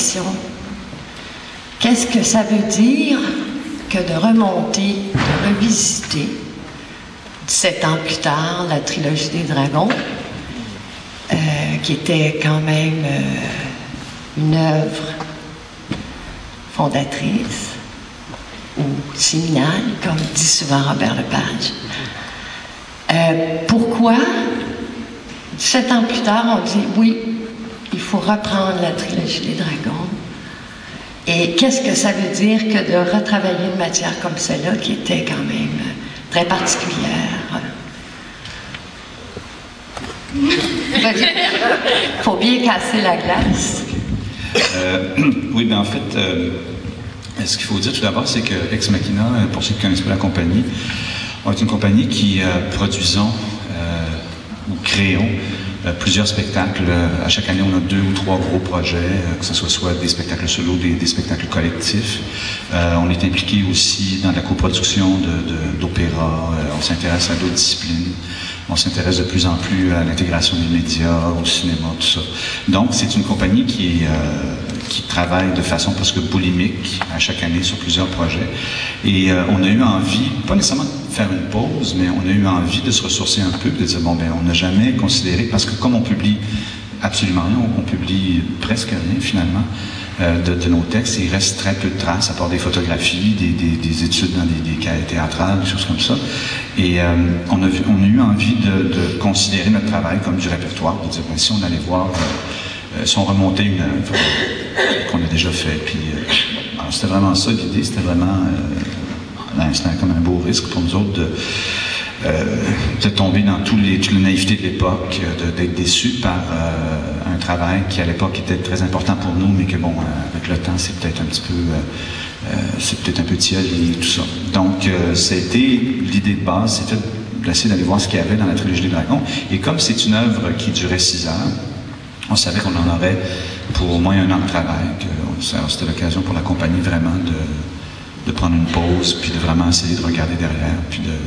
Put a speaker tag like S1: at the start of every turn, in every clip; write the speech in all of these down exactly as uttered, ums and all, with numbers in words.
S1: question. Qu'est-ce que ça veut dire que de remonter, de revisiter, dix-sept ans plus tard, la trilogie des dragons, euh, qui était quand même euh, une œuvre fondatrice ou séminale, comme dit souvent Robert Lepage. Euh, pourquoi, dix-sept ans plus tard, on dit oui, il faut reprendre la trilogie des dragons? Et qu'est-ce que ça veut dire que de retravailler une matière comme celle-là, qui était quand même très particulière? Il faut bien casser la glace.
S2: Euh, oui, bien en fait, euh, ce qu'il faut dire tout d'abord, c'est que Ex Machina, pour ceux qui connaissent pas la compagnie, on est une compagnie qui euh, produisons euh, ou créons euh, plusieurs spectacles. À chaque année, on a deux ou trois gros projets, euh, que ce soit, soit des spectacles solo, des, des spectacles collectifs. Euh, on est impliqué aussi dans la coproduction de, de, d'opéra. Euh, on s'intéresse à d'autres disciplines. On s'intéresse de plus en plus à l'intégration des médias, au cinéma, tout ça. Donc, c'est une compagnie qui, euh, qui travaille de façon presque boulimique à chaque année sur plusieurs projets. Et euh, on a eu envie, pas nécessairement de faire une pause, mais on a eu envie de se ressourcer un peu, de dire, bon, ben, on n'a jamais considéré, parce que comme on publie absolument rien, on, on publie presque rien finalement, Euh, de, de nos textes, il reste très peu de traces, à part des photographies, des, des, des études dans des, des cahiers théâtrales, des choses comme ça. Et euh, on, a vu, on a eu envie de, de considérer notre travail comme du répertoire, de dire, ben, si on allait voir, euh, euh, si on remontait une œuvre euh, qu'on a déjà fait, puis euh, alors c'était vraiment ça l'idée, c'était vraiment, euh, c'était comme un beau risque pour nous autres de Euh, de tomber dans tous les, toute la naïveté de l'époque, de, d'être déçu par euh, un travail qui à l'époque était très important pour nous, mais que bon, euh, avec le temps, c'est peut-être un petit peu, euh, euh, c'est peut-être un peu tiède et tout ça. Donc, euh, c'était l'idée de base, c'était d'essayer d'aller voir ce qu'il y avait dans la trilogie des dragons. Et comme c'est une œuvre qui durait six heures, on savait qu'on en aurait pour au moins un an de travail. Que, c'était l'occasion pour la compagnie vraiment de, de prendre une pause, puis de vraiment essayer de regarder derrière, puis de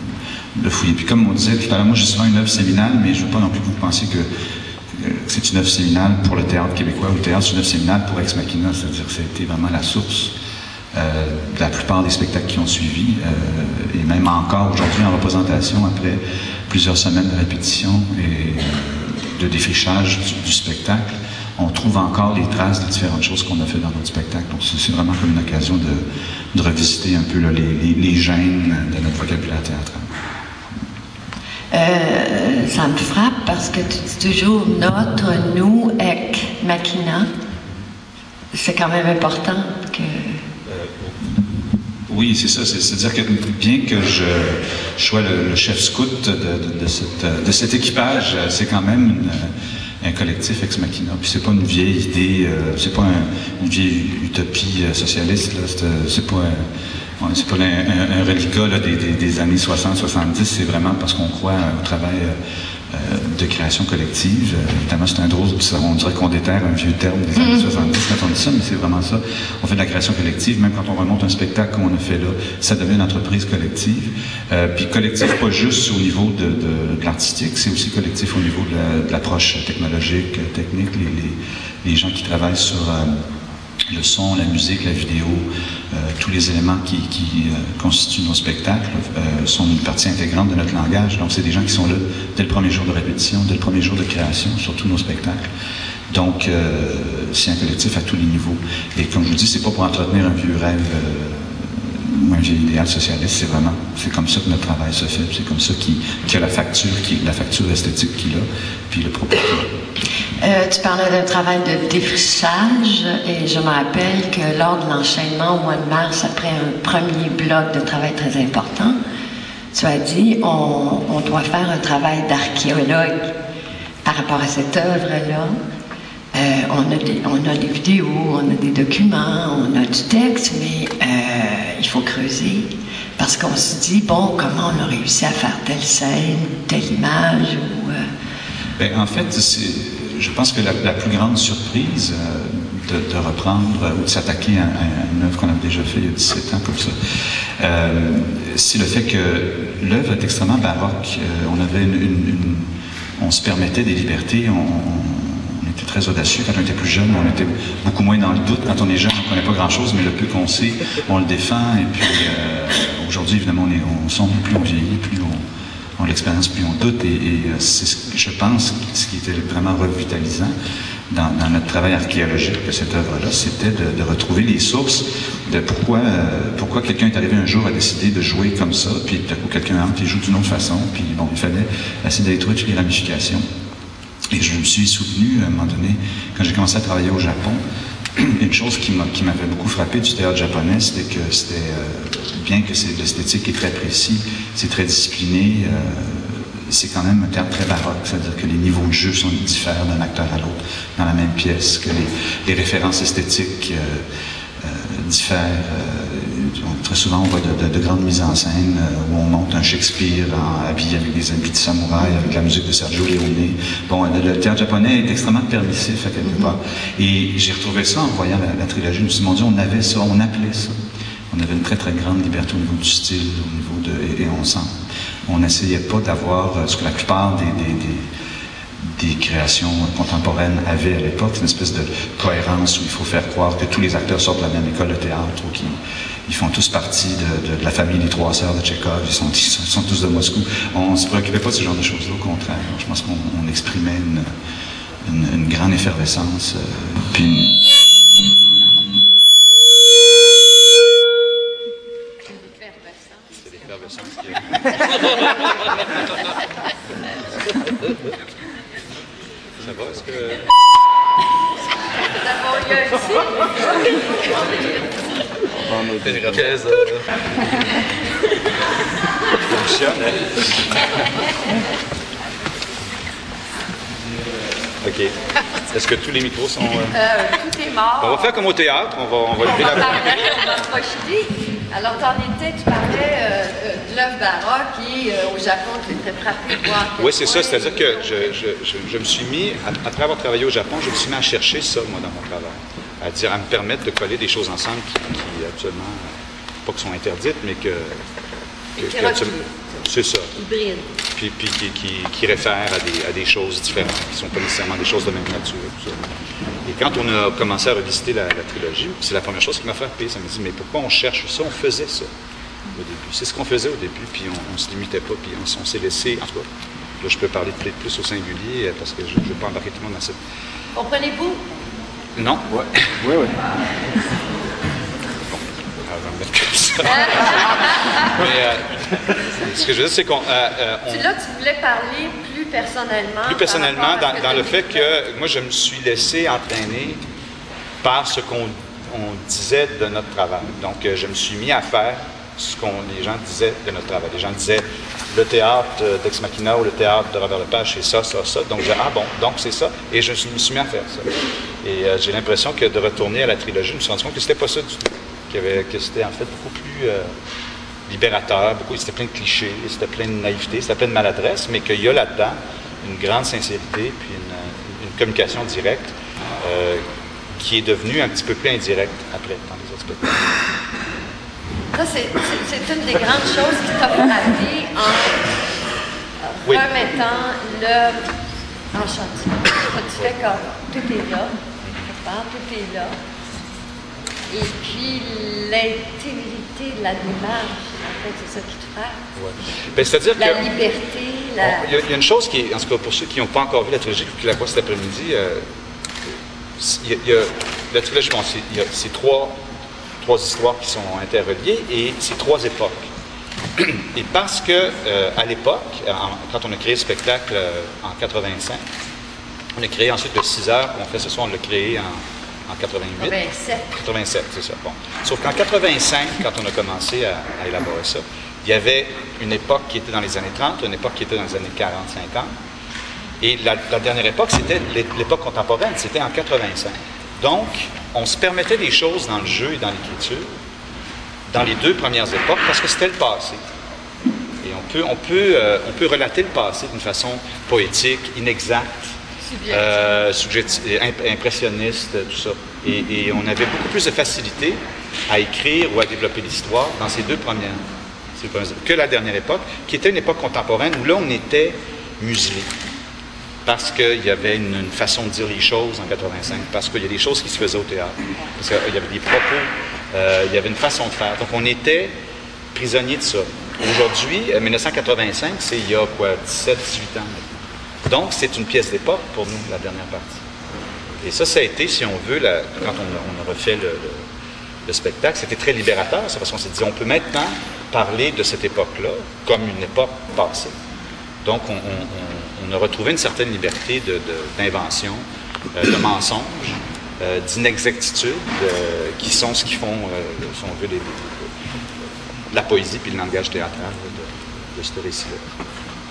S2: de fouiller. Puis comme on disait tout à l'heure, moi j'ai souvent une œuvre séminale, mais je ne veux pas non plus que vous pensiez que, que c'est une œuvre séminale pour le théâtre québécois ou le théâtre, c'est une œuvre séminale pour Ex Machina, c'est-à-dire que ça a été vraiment la source euh, de la plupart des spectacles qui ont suivi, euh, et même encore aujourd'hui en représentation, après plusieurs semaines de répétition et de défrichage du, du spectacle, on trouve encore les traces de différentes choses qu'on a fait dans notre spectacle. Donc c'est vraiment comme une occasion de, de revisiter un peu là, les, les, les gènes de notre vocabulaire théâtral.
S1: Euh, ça me frappe parce que tu dis toujours notre, nous, Ex Machina. C'est quand même important que...
S2: Euh, oui, c'est ça. C'est-à-dire que bien que je, je sois le, le chef scout de, de, de, cette, de cet équipage, c'est quand même une, un collectif Ex Machina. Puis c'est pas une vieille idée, euh, c'est pas un, une vieille utopie euh, socialiste, là. C'est pas un... Ouais, c'est pas un, un, un reliquat là, des, des, des années soixante soixante-dix, c'est vraiment parce qu'on croit au travail euh, de création collective. Euh, évidemment, c'est un drôle, on dirait qu'on déterre un vieux terme des années soixante-dix quand on dit ça, mais c'est vraiment ça. On fait de la création collective, même quand on remonte un spectacle comme on a fait là, ça devient une entreprise collective. Euh, puis collectif, pas juste au niveau de, de, de l'artistique, c'est aussi collectif au niveau de l'approche la, technologique, technique, les, les, les gens qui travaillent sur... Euh, le son, la musique, la vidéo, euh, tous les éléments qui, qui euh, constituent nos spectacles euh, sont une partie intégrante de notre langage. Donc, c'est des gens qui sont là dès le premier jour de répétition, dès le premier jour de création, sur tous nos spectacles. Donc, euh, c'est un collectif à tous les niveaux. Et comme je vous dis, c'est pas pour entretenir un vieux rêve euh, ou un vieil idéal socialiste, c'est vraiment, c'est comme ça que notre travail se fait, c'est comme ça qu'il qu a la facture, qui, la facture esthétique qu'il a, puis le propos qu'il a.
S1: Euh, tu parlais d'un travail de défrichage et je me rappelle que lors de l'enchaînement au mois de mars, après un premier bloc de travail très important, tu as dit on, on doit faire un travail d'archéologue par rapport à cette œuvre-là. Euh, on, a des, on a des vidéos, on a des documents, on a du texte, mais euh, il faut creuser parce qu'on se dit, bon, comment on a réussi à faire telle scène, telle image ou... Euh...
S2: Bien, en fait, c'est... Je pense que la, la plus grande surprise euh, de, de reprendre euh, ou de s'attaquer à, à une œuvre qu'on avait déjà fait il y a dix-sept ans comme ça, euh, c'est le fait que l'œuvre est extrêmement baroque. Euh, on avait une, une, une, on se permettait des libertés, on, on était très audacieux. Quand on était plus jeune, on était beaucoup moins dans le doute. Quand on est jeune, on ne connaît pas grand-chose, mais le peu qu'on sait, on le défend. Et puis, euh, aujourd'hui, évidemment, on, est, on sombre, plus on vieillit, plus on, on l'expérience, plus on doute. Et, et c'est, ce que je pense, ce qui était vraiment revitalisant dans, dans notre travail archéologique de cette œuvre-là, c'était de, de retrouver les sources de pourquoi, euh, pourquoi quelqu'un est arrivé un jour à décider de jouer comme ça, puis tout à coup, quelqu'un entre et joue d'une autre façon. Puis, bon, il fallait essayer d'aller trouver toutes les ramifications. Et je me suis souvenu, à un moment donné, quand j'ai commencé à travailler au Japon, une chose qui m'avait beaucoup frappé du théâtre japonais, c'était que c'était, euh, bien que c'est l'esthétique est très précis, c'est très discipliné, euh, c'est quand même un théâtre très baroque, c'est-à-dire que les niveaux de jeu sont diffèrent d'un acteur à l'autre dans la même pièce, que les, les références esthétiques euh, euh, diffèrent. Euh, très souvent, on voit de, de, de grandes mises en scène euh, où on monte un Shakespeare en, habillé avec des habits de samouraï, avec la musique de Sergio Leone. Bon, le, le théâtre japonais est extrêmement permissif à quelque part. Et j'ai retrouvé ça en voyant la, la trilogie. Je me suis dit, mon Dieu, on avait ça, on appelait ça. On avait une très, très grande liberté au niveau du style, au niveau de... Et, et on sent... On n'essayait pas d'avoir ce que la plupart des, des, des, des créations contemporaines avaient à l'époque, une espèce de cohérence où il faut faire croire que tous les acteurs sortent de la même école de théâtre ou qu'ils ils font tous partie de, de, de la famille des trois sœurs de Tchekhov, ils sont, ils sont tous de Moscou. On ne se préoccupait pas de ce genre de choses-là, au contraire. Je pense qu'on on exprimait une, une, une grande effervescence. Euh, puis une...
S3: Ça va, est-ce que...
S4: D'abord, il y a ici.
S3: On a des caisses. Fonctionne. OK. Est-ce que tous les micros sont... Euh...
S4: Euh, tout est mort.
S3: On va faire comme au théâtre, on va, on va lever la main.
S4: On va projeter. Alors, t'en étais, tu parlais euh, de l'œuvre baroque et euh, au Japon, tu étais frappé de voir...
S3: Oui, c'est ça. C'est-à-dire que je, je, je, je me suis mis, après avoir travaillé au Japon, je me suis mis à chercher ça, moi, dans mon travail. À dire, à me permettre de coller des choses ensemble qui, qui absolument, pas qui sont interdites, mais que... que, que absolument, c'est ça.
S4: Hybride.
S3: Puis, puis qui, qui, qui réfèrent à des, à des choses différentes, qui ne sont pas nécessairement des choses de même nature. Tout ça. Et quand on a commencé à revisiter la, la trilogie, c'est la première chose qui m'a frappé. Ça me dit, mais pourquoi on cherche ça? On faisait ça au début. C'est ce qu'on faisait au début, puis on ne se limitait pas, puis on, on s'est laissé, en tout cas, là je peux parler peut-être plus au singulier, parce que je ne veux pas embarquer tout le monde dans cette...
S4: Comprenez-vous?
S3: Non?
S2: Oui, oui, oui.
S3: Mais euh, ce que je veux dire, c'est qu'on... Euh, euh, on...
S4: Là, tu voulais parler plus personnellement.
S3: Plus personnellement, dans, dans le fait que moi, je me suis laissé entraîner par ce qu'on on disait de notre travail. Donc, euh, je me suis mis à faire ce que les gens disaient de notre travail. Les gens disaient, le théâtre d'Ex Machina ou le théâtre de Robert Lepage, c'est ça, ça, ça. Donc, j'ai dit, ah bon, donc c'est ça. Et je me suis mis à faire ça. Et euh, j'ai l'impression que de retourner à la trilogie, je me suis rendu compte que c'était pas ça du tout. Qu'il y avait, que c'était en fait beaucoup plus euh, libérateur, beaucoup, c'était plein de clichés, c'était plein de naïveté, c'était plein de maladresse, mais qu'il y a là-dedans une grande sincérité, puis une, une communication directe euh, qui est devenue un petit peu plus indirecte après, dans les autres spectacles.
S4: Ça, c'est, c'est, c'est une des grandes choses qui t'a frappé en
S3: oui.
S4: remettant l'œuvre en chantier. Tu fais comme, tout est là, tout est là. Et puis, l'intégrité de la démarche, en fait, c'est ça qui te frappe.
S3: Ouais. Ben, c'est-à-dire
S4: la
S3: que,
S4: liberté, la...
S3: Il y, y a une chose qui est, en tout cas pour ceux qui n'ont pas encore vu la trilogie, qui la voient cet après-midi, euh, il y, y a, la trilogie, bon, c'est, il y a ces trois, trois histoires qui sont interreliées et c'est trois époques. Et parce que, euh, à l'époque, en, quand on a créé le spectacle euh, en quatre-vingt-cinq, on a créé ensuite le six heures qu'on fait ce soir, on l'a créé en... En quatre-vingt-huit.
S4: quatre-vingt-sept.
S3: quatre-vingt-sept, c'est ça. Bon. Sauf qu'en quatre-vingt-cinq, quand on a commencé à, à élaborer ça, il y avait une époque qui était dans les années trente, une époque qui était dans les années quarante cinquante. Et la, la dernière époque, c'était l'époque contemporaine, c'était en quatre-vingt-cinq. Donc, on se permettait des choses dans le jeu et dans l'écriture, dans les deux premières époques, parce que c'était le passé. Et on peut, on peut, euh, on peut relater le passé d'une façon poétique, inexacte, Euh, subjectif, impressionniste, tout ça. Et, et on avait beaucoup plus de facilité à écrire ou à développer l'histoire dans ces deux premières, ces premières que la dernière époque, qui était une époque contemporaine où là, on était muselé. parce qu'il y avait une, une façon de dire les choses en quatre-vingt-cinq, parce qu'il y a des choses qui se faisaient au théâtre, parce qu'il y avait des propos, euh, il y avait une façon de faire. Donc, on était prisonniers de ça. Aujourd'hui, mille neuf cent quatre-vingt-cinq, c'est il y a quoi, dix-sept, dix-huit ans maintenant. Donc, c'est une pièce d'époque pour nous, la dernière partie. Et ça, ça a été, si on veut, la, quand on, on a refait le, le, le spectacle, c'était très libérateur, c'est parce qu'on s'est dit, on peut maintenant parler de cette époque-là comme une époque passée. Donc, on, on, on a retrouvé une certaine liberté de, de, d'invention, euh, de mensonges, euh, d'inexactitudes, euh, qui sont ce qui font, euh, si on veut, les, les, la poésie puis le langage théâtral de, de ce récit-là.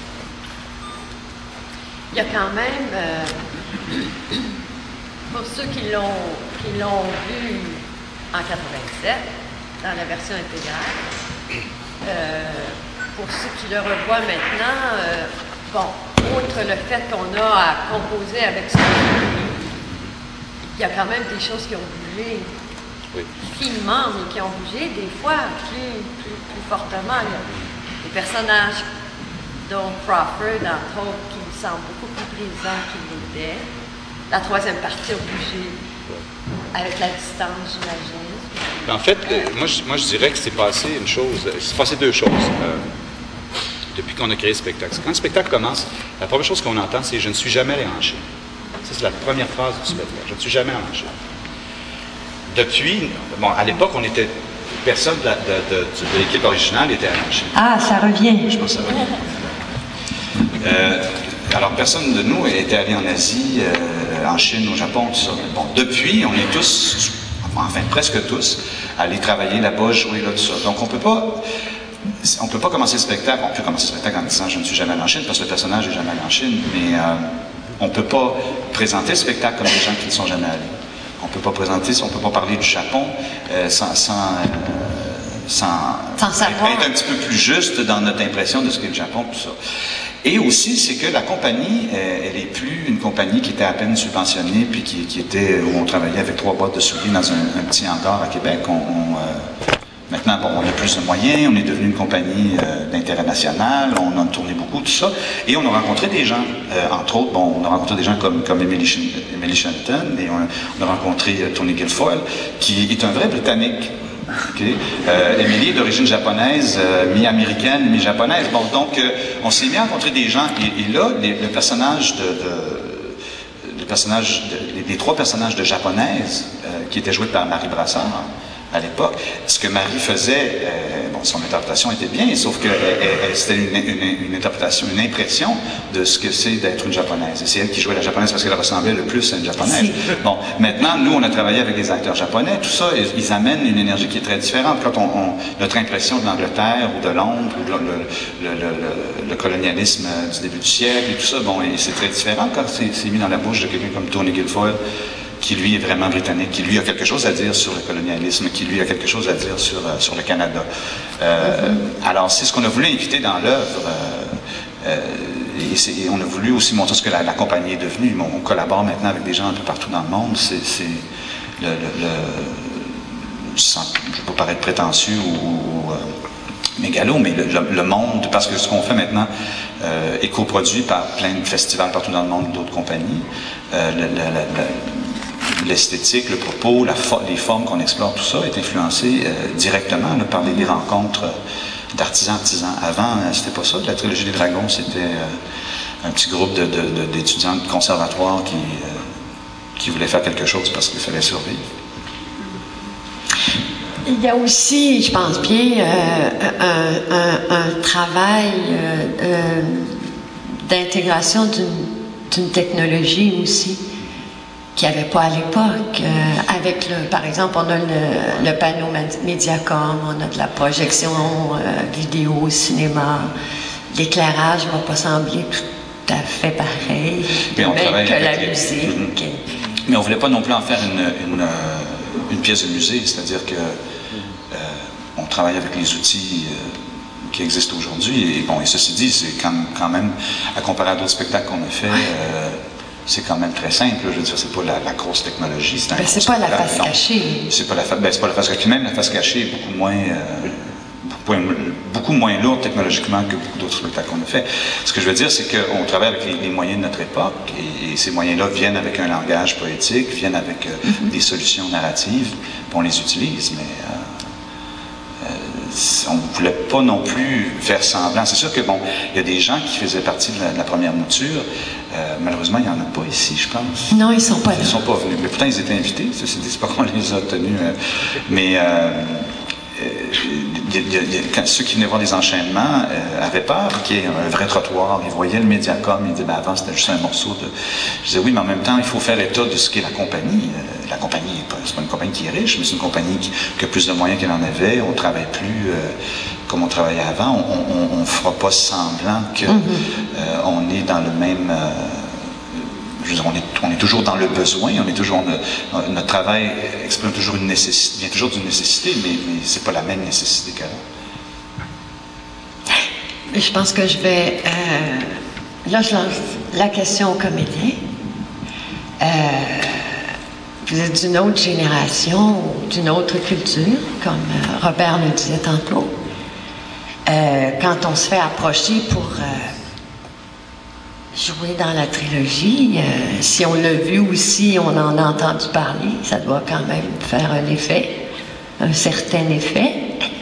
S4: Il y a quand même, euh, pour ceux qui l'ont, qui l'ont vu en quatre-vingt-sept, dans la version intégrale, euh, pour ceux qui le revoient maintenant, euh, bon, outre le fait qu'on a à composer avec ça, il y a quand même des choses qui ont bougé, oui, finement, mais qui ont bougé des fois plus, plus, plus fortement. Il y a des personnages, dont Crawford, entre autres, qui me semblent beaucoup plus présents qu'il l'était. La troisième partie a bougé avec la distance, j'imagine.
S3: En fait, euh, moi, je, moi, je dirais que c'est passé une chose, c'est passé deux choses euh, depuis qu'on a créé le spectacle. Quand le spectacle commence, la première chose qu'on entend, c'est « Je ne suis jamais allé en Chine ». Ça, c'est la première phrase du spectacle. « Je ne suis jamais allé en Chine ». Depuis, bon, à l'époque, on était, personne de, la, de, de, de l'équipe originale était allé en Chine.
S1: Ah, ça revient.
S3: Je pense que ça revient. Euh, alors, personne de nous était allé en Asie, euh, en Chine, au Japon, tout ça. Bon, depuis, on est tous, enfin presque tous, allés travailler là-bas, jouer là, tout ça. Donc, on peut pas, on peut pas commencer le spectacle, on peut commencer le spectacle en disant « Je ne suis jamais allé en Chine » parce que le personnage n'est jamais allé en Chine, mais euh, on peut pas présenter le spectacle comme des gens qui ne sont jamais allés. On peut pas présenter, on peut pas parler du Japon euh, sans, sans, euh, sans,
S1: sans savoir.
S3: Être un petit peu plus juste dans notre impression de ce qu'est le Japon, tout ça. Et aussi, c'est que la compagnie, elle est plus une compagnie qui était à peine subventionnée, puis qui, qui était, où on travaillait avec trois boîtes de souliers dans un, un petit hangar à Québec. On, on, euh, maintenant, bon, on a plus de moyens, on est devenu une compagnie euh, d'intérêt national, on a tourné beaucoup, tout ça, et on a rencontré des gens, euh, entre autres, bon, on a rencontré des gens comme, comme Emily, Emily Shelton, et on, on a rencontré euh, Tony Guilfoyle, qui est un vrai Britannique. Okay. Euh, Emily est d'origine japonaise, euh, mi-américaine, mi-japonaise. Bon, donc, euh, on s'est mis à rencontrer des gens, et, et là, les, le personnage de, de, le personnage de, les, les trois personnages de japonaise, euh, qui étaient joués par Marie Brassard, à l'époque, ce que Marie faisait, euh, bon, son interprétation était bien, sauf que elle, elle, c'était une, une, une interprétation, une impression de ce que c'est d'être une japonaise. Et c'est elle qui jouait la japonaise parce qu'elle ressemblait le plus à une japonaise. Bon, maintenant, nous, on a travaillé avec des acteurs japonais, tout ça, ils, ils amènent une énergie qui est très différente. Quand on, on notre impression de l'Angleterre ou de Londres ou de, le, le, le, le, le colonialisme du début du siècle et tout ça, bon, et c'est très différent quand c'est, c'est mis dans la bouche de quelqu'un comme Tony Guilfoyle, qui lui est vraiment britannique, qui lui a quelque chose à dire sur le colonialisme, qui lui a quelque chose à dire sur, euh, sur le Canada. Euh, mm-hmm. Alors, c'est ce qu'on a voulu inviter dans l'œuvre, euh, euh, et, c'est, et on a voulu aussi montrer ce que la, la compagnie est devenue. On, on collabore maintenant avec des gens un peu partout dans le monde. C'est, c'est le, le, le sans, je ne veux pas paraître prétentieux ou, ou euh, mégalo, mais le, le, le monde, parce que ce qu'on fait maintenant euh, est coproduit par plein de festivals partout dans le monde, d'autres compagnies. Euh, le, le, le, l'esthétique, le propos, la fo- les formes qu'on explore, tout ça est influencé euh, directement là, par les, les rencontres euh, d'artisans-artisans. Avant, euh, c'était pas ça. La Trilogie des Dragons, c'était euh, un petit groupe de, de, de, d'étudiants de conservatoire qui, euh, qui voulaient faire quelque chose parce qu'il fallait survivre.
S1: Il y a aussi, je pense bien, euh, un, un, un travail euh, euh, d'intégration d'une, d'une technologie aussi, qu'il n'y avait pas à l'époque. Euh, avec, le, par exemple, on a le, le panneau Mediacom, on a de la projection euh, vidéo, cinéma. L'éclairage ne va pas sembler tout à fait pareil, de même que la les... musique.
S3: Mm-hmm. Mais on ne voulait pas non plus en faire une, une, une pièce de musée, c'est-à-dire que euh, on travaille avec les outils euh, qui existent aujourd'hui. Et bon, et ceci dit, c'est quand, quand même, à comparer à d'autres spectacles qu'on a fait, euh, c'est quand même très simple. Je veux dire, c'est pas la, la grosse technologie. C'est,
S1: ben, c'est pas la face cachée.
S3: C'est pas la, ben, c'est pas la face cachée. Même la face cachée est beaucoup moins, euh,
S2: beaucoup moins lourde technologiquement que beaucoup d'autres spectacles qu'on a fait. Ce que je veux dire, c'est qu'on travaille avec les, les moyens de notre époque, et, et ces moyens-là viennent avec un langage poétique, viennent avec euh, mm-hmm. des solutions narratives, puis on les utilise, mais euh, euh, on ne voulait pas non plus faire semblant. C'est sûr que, bon, il y a des gens qui faisaient partie de la, de la première mouture. Euh, malheureusement, il n'y en a pas ici, je pense.
S1: Non, ils ne sont pas là.
S2: Ils ne sont pas venus. Mais pourtant, ils étaient invités. Ceci dit, c'est pas qu'on les a tenus. Euh, mais... Euh, Il y a, il y a, quand ceux qui venaient voir les enchaînements euh, avaient peur qu'il y ait un vrai trottoir. Ils voyaient le Mediacom, ils disaient ben avant c'était juste un morceau de. Je disais oui, mais en même temps, il faut faire état de ce qu'est la compagnie. Euh, la compagnie, c'est pas une compagnie qui est riche, mais c'est une compagnie qui, qui a plus de moyens qu'elle en avait. On ne travaille plus euh, comme on travaillait avant. On ne fera pas semblant qu'on mm-hmm. euh, est dans le même. Euh, Je veux dire, on, est, on est toujours dans le besoin, on est toujours, on, notre travail exprime toujours une nécessité, vient toujours d'une nécessité, mais, mais c'est pas la même nécessité qu'avant.
S1: Je pense que je vais... Euh, là, je lance la question aux comédiens. Euh, vous êtes d'une autre génération, d'une autre culture, comme euh, Robert le disait tantôt. Euh, quand on se fait approcher pour... Euh, jouer dans la trilogie, euh, si on l'a vu ou si on en a entendu parler, ça doit quand même faire un effet, un certain effet.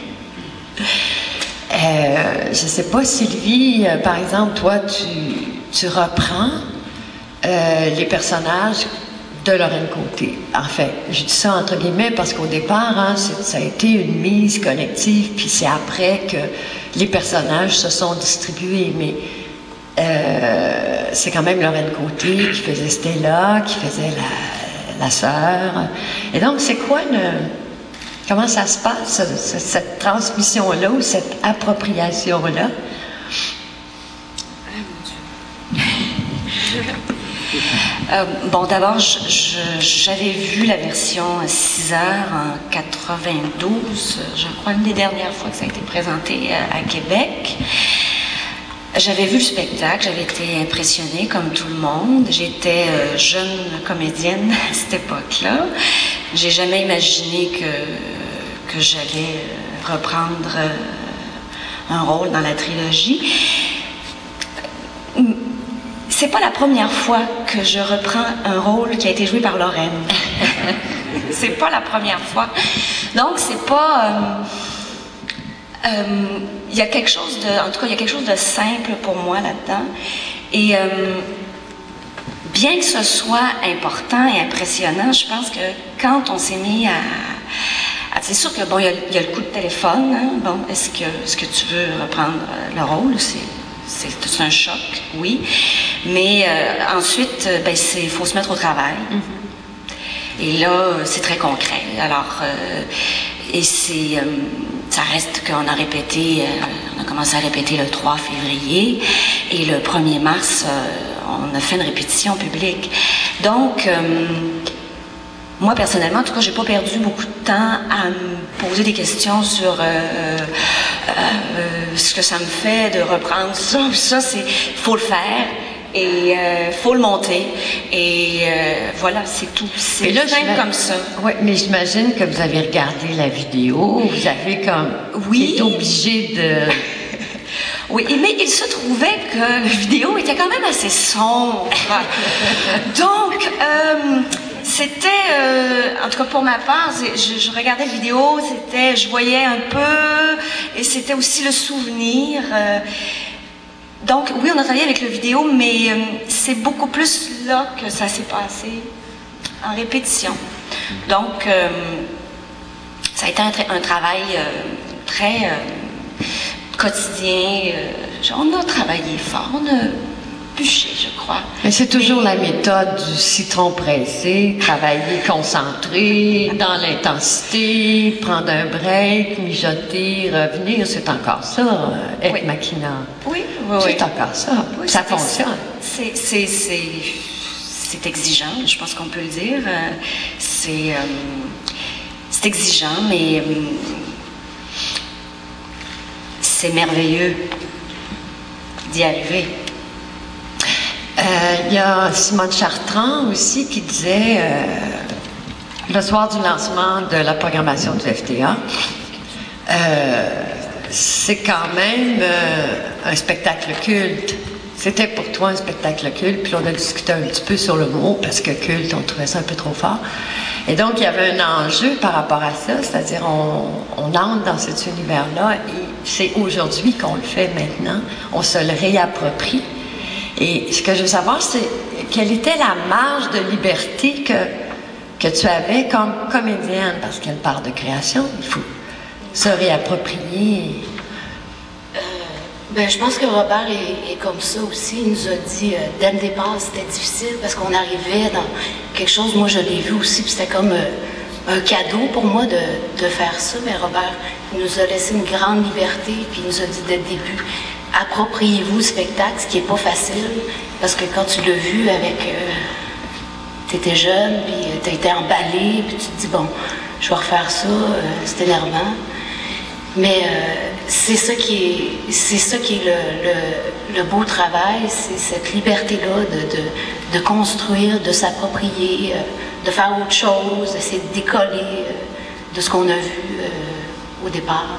S1: Euh, je ne sais pas, Sylvie, euh, par exemple, toi, tu, tu reprends euh, les personnages de Lorraine Côté. En fait, je dis ça entre guillemets parce qu'au départ, hein, ça a été une mise collective, puis c'est après que les personnages se sont distribués, mais Euh, c'est quand même Lorraine Côté qui faisait Stella, qui faisait la, la sœur. Et donc, c'est quoi le... Comment ça se passe, cette, cette transmission-là ou cette appropriation-là?
S5: Ah, mon Dieu. euh, bon, d'abord, j'avais vu la version six heures en quatre-vingt-douze, je crois, une des dernières fois que ça a été présenté à, à Québec. J'avais vu le spectacle, j'avais été impressionnée comme tout le monde. J'étais euh, jeune comédienne à cette époque-là. J'ai jamais imaginé que, que j'allais reprendre euh, un rôle dans la trilogie. C'est pas la première fois que je reprends un rôle qui a été joué par Lorraine. C'est pas la première fois. Donc c'est pas... Euh, Il euh, y a quelque chose de, en tout cas, il y a quelque chose de simple pour moi là-dedans. Et euh, bien que ce soit important et impressionnant, je pense que quand on s'est mis à, à c'est sûr que bon, il y, y a le coup de téléphone. Hein, bon, est-ce que, est-ce que tu veux reprendre le rôle? C'est, c'est, c'est un choc, oui. Mais euh, ensuite, ben, c'est, faut se mettre au travail. Mm-hmm. Et là, c'est très concret. Alors, euh, et c'est euh, ça reste qu'on a répété, euh, on a commencé à répéter le trois février et le premier mars, euh, on a fait une répétition publique. Donc, euh, moi personnellement, en tout cas, j'ai pas perdu beaucoup de temps à me poser des questions sur euh, euh, euh, ce que ça me fait de reprendre ça. Ça, c'est, faut le faire. Et il euh, faut le monter. Et euh, voilà, c'est tout. C'est
S1: là,
S5: simple comme ça.
S1: Oui, mais j'imagine que vous avez regardé la vidéo. Vous avez comme...
S5: Oui.
S1: été obligé de...
S5: Oui, mais il se trouvait que la vidéo était quand même assez sombre. Donc, euh, c'était... Euh, en tout cas, pour ma part, je, je regardais la vidéo, c'était... Je voyais un peu... Et c'était aussi le souvenir... Euh, Donc, oui, on a travaillé avec le vidéo, mais euh, c'est beaucoup plus là que ça s'est passé, en répétition. Donc, euh, ça a été un, tra- un travail euh, très euh, quotidien. Euh, on a travaillé fort, on a bûché, je crois.
S1: Mais c'est toujours mais... la méthode du citron pressé, travailler concentré, dans l'intensité, prendre un break, mijoter, revenir. C'est encore ça, euh, Ex Machina.
S5: Oui, oui,
S1: c'est
S5: oui.
S1: encore ça.
S5: Oui,
S1: ça fonctionne.
S5: C'est, c'est, c'est, c'est exigeant, je pense qu'on peut le dire. C'est, euh, c'est exigeant, mais euh, c'est merveilleux d'y arriver.
S1: Il euh, y a Simone Chartrand aussi qui disait, euh, le soir du lancement de la programmation du F T A, euh, c'est quand même euh, un spectacle culte. C'était pour toi un spectacle culte, puis on a discuté un petit peu sur le mot, parce que culte, on trouvait ça un peu trop fort. Et donc, il y avait un enjeu par rapport à ça, c'est-à-dire on, on entre dans cet univers-là, et c'est aujourd'hui qu'on le fait maintenant, on se le réapproprie. Et ce que je veux savoir, c'est quelle était la marge de liberté que, que tu avais comme comédienne, parce qu'il y a une part de création, il faut se réapproprier.
S5: Ben, je pense que Robert est, est comme ça aussi. Il nous a dit, euh, dès le départ, c'était difficile parce qu'on arrivait dans quelque chose, moi je l'ai vu aussi, puis c'était comme euh, un cadeau pour moi de, de faire ça. Mais Robert, il nous a laissé une grande liberté, puis il nous a dit dès le début, appropriez-vous le spectacle, ce qui n'est pas facile, parce que quand tu l'as vu avec... Euh, tu étais jeune, puis euh, tu as été emballé, puis tu te dis, bon, je vais refaire ça, euh, c'est énervant. Mais euh, c'est ça qui est, c'est ça qui est le, le, le beau travail, c'est cette liberté-là de, de, de construire, de s'approprier, euh, de faire autre chose, d'essayer de décoller euh, de ce qu'on a vu euh, au départ.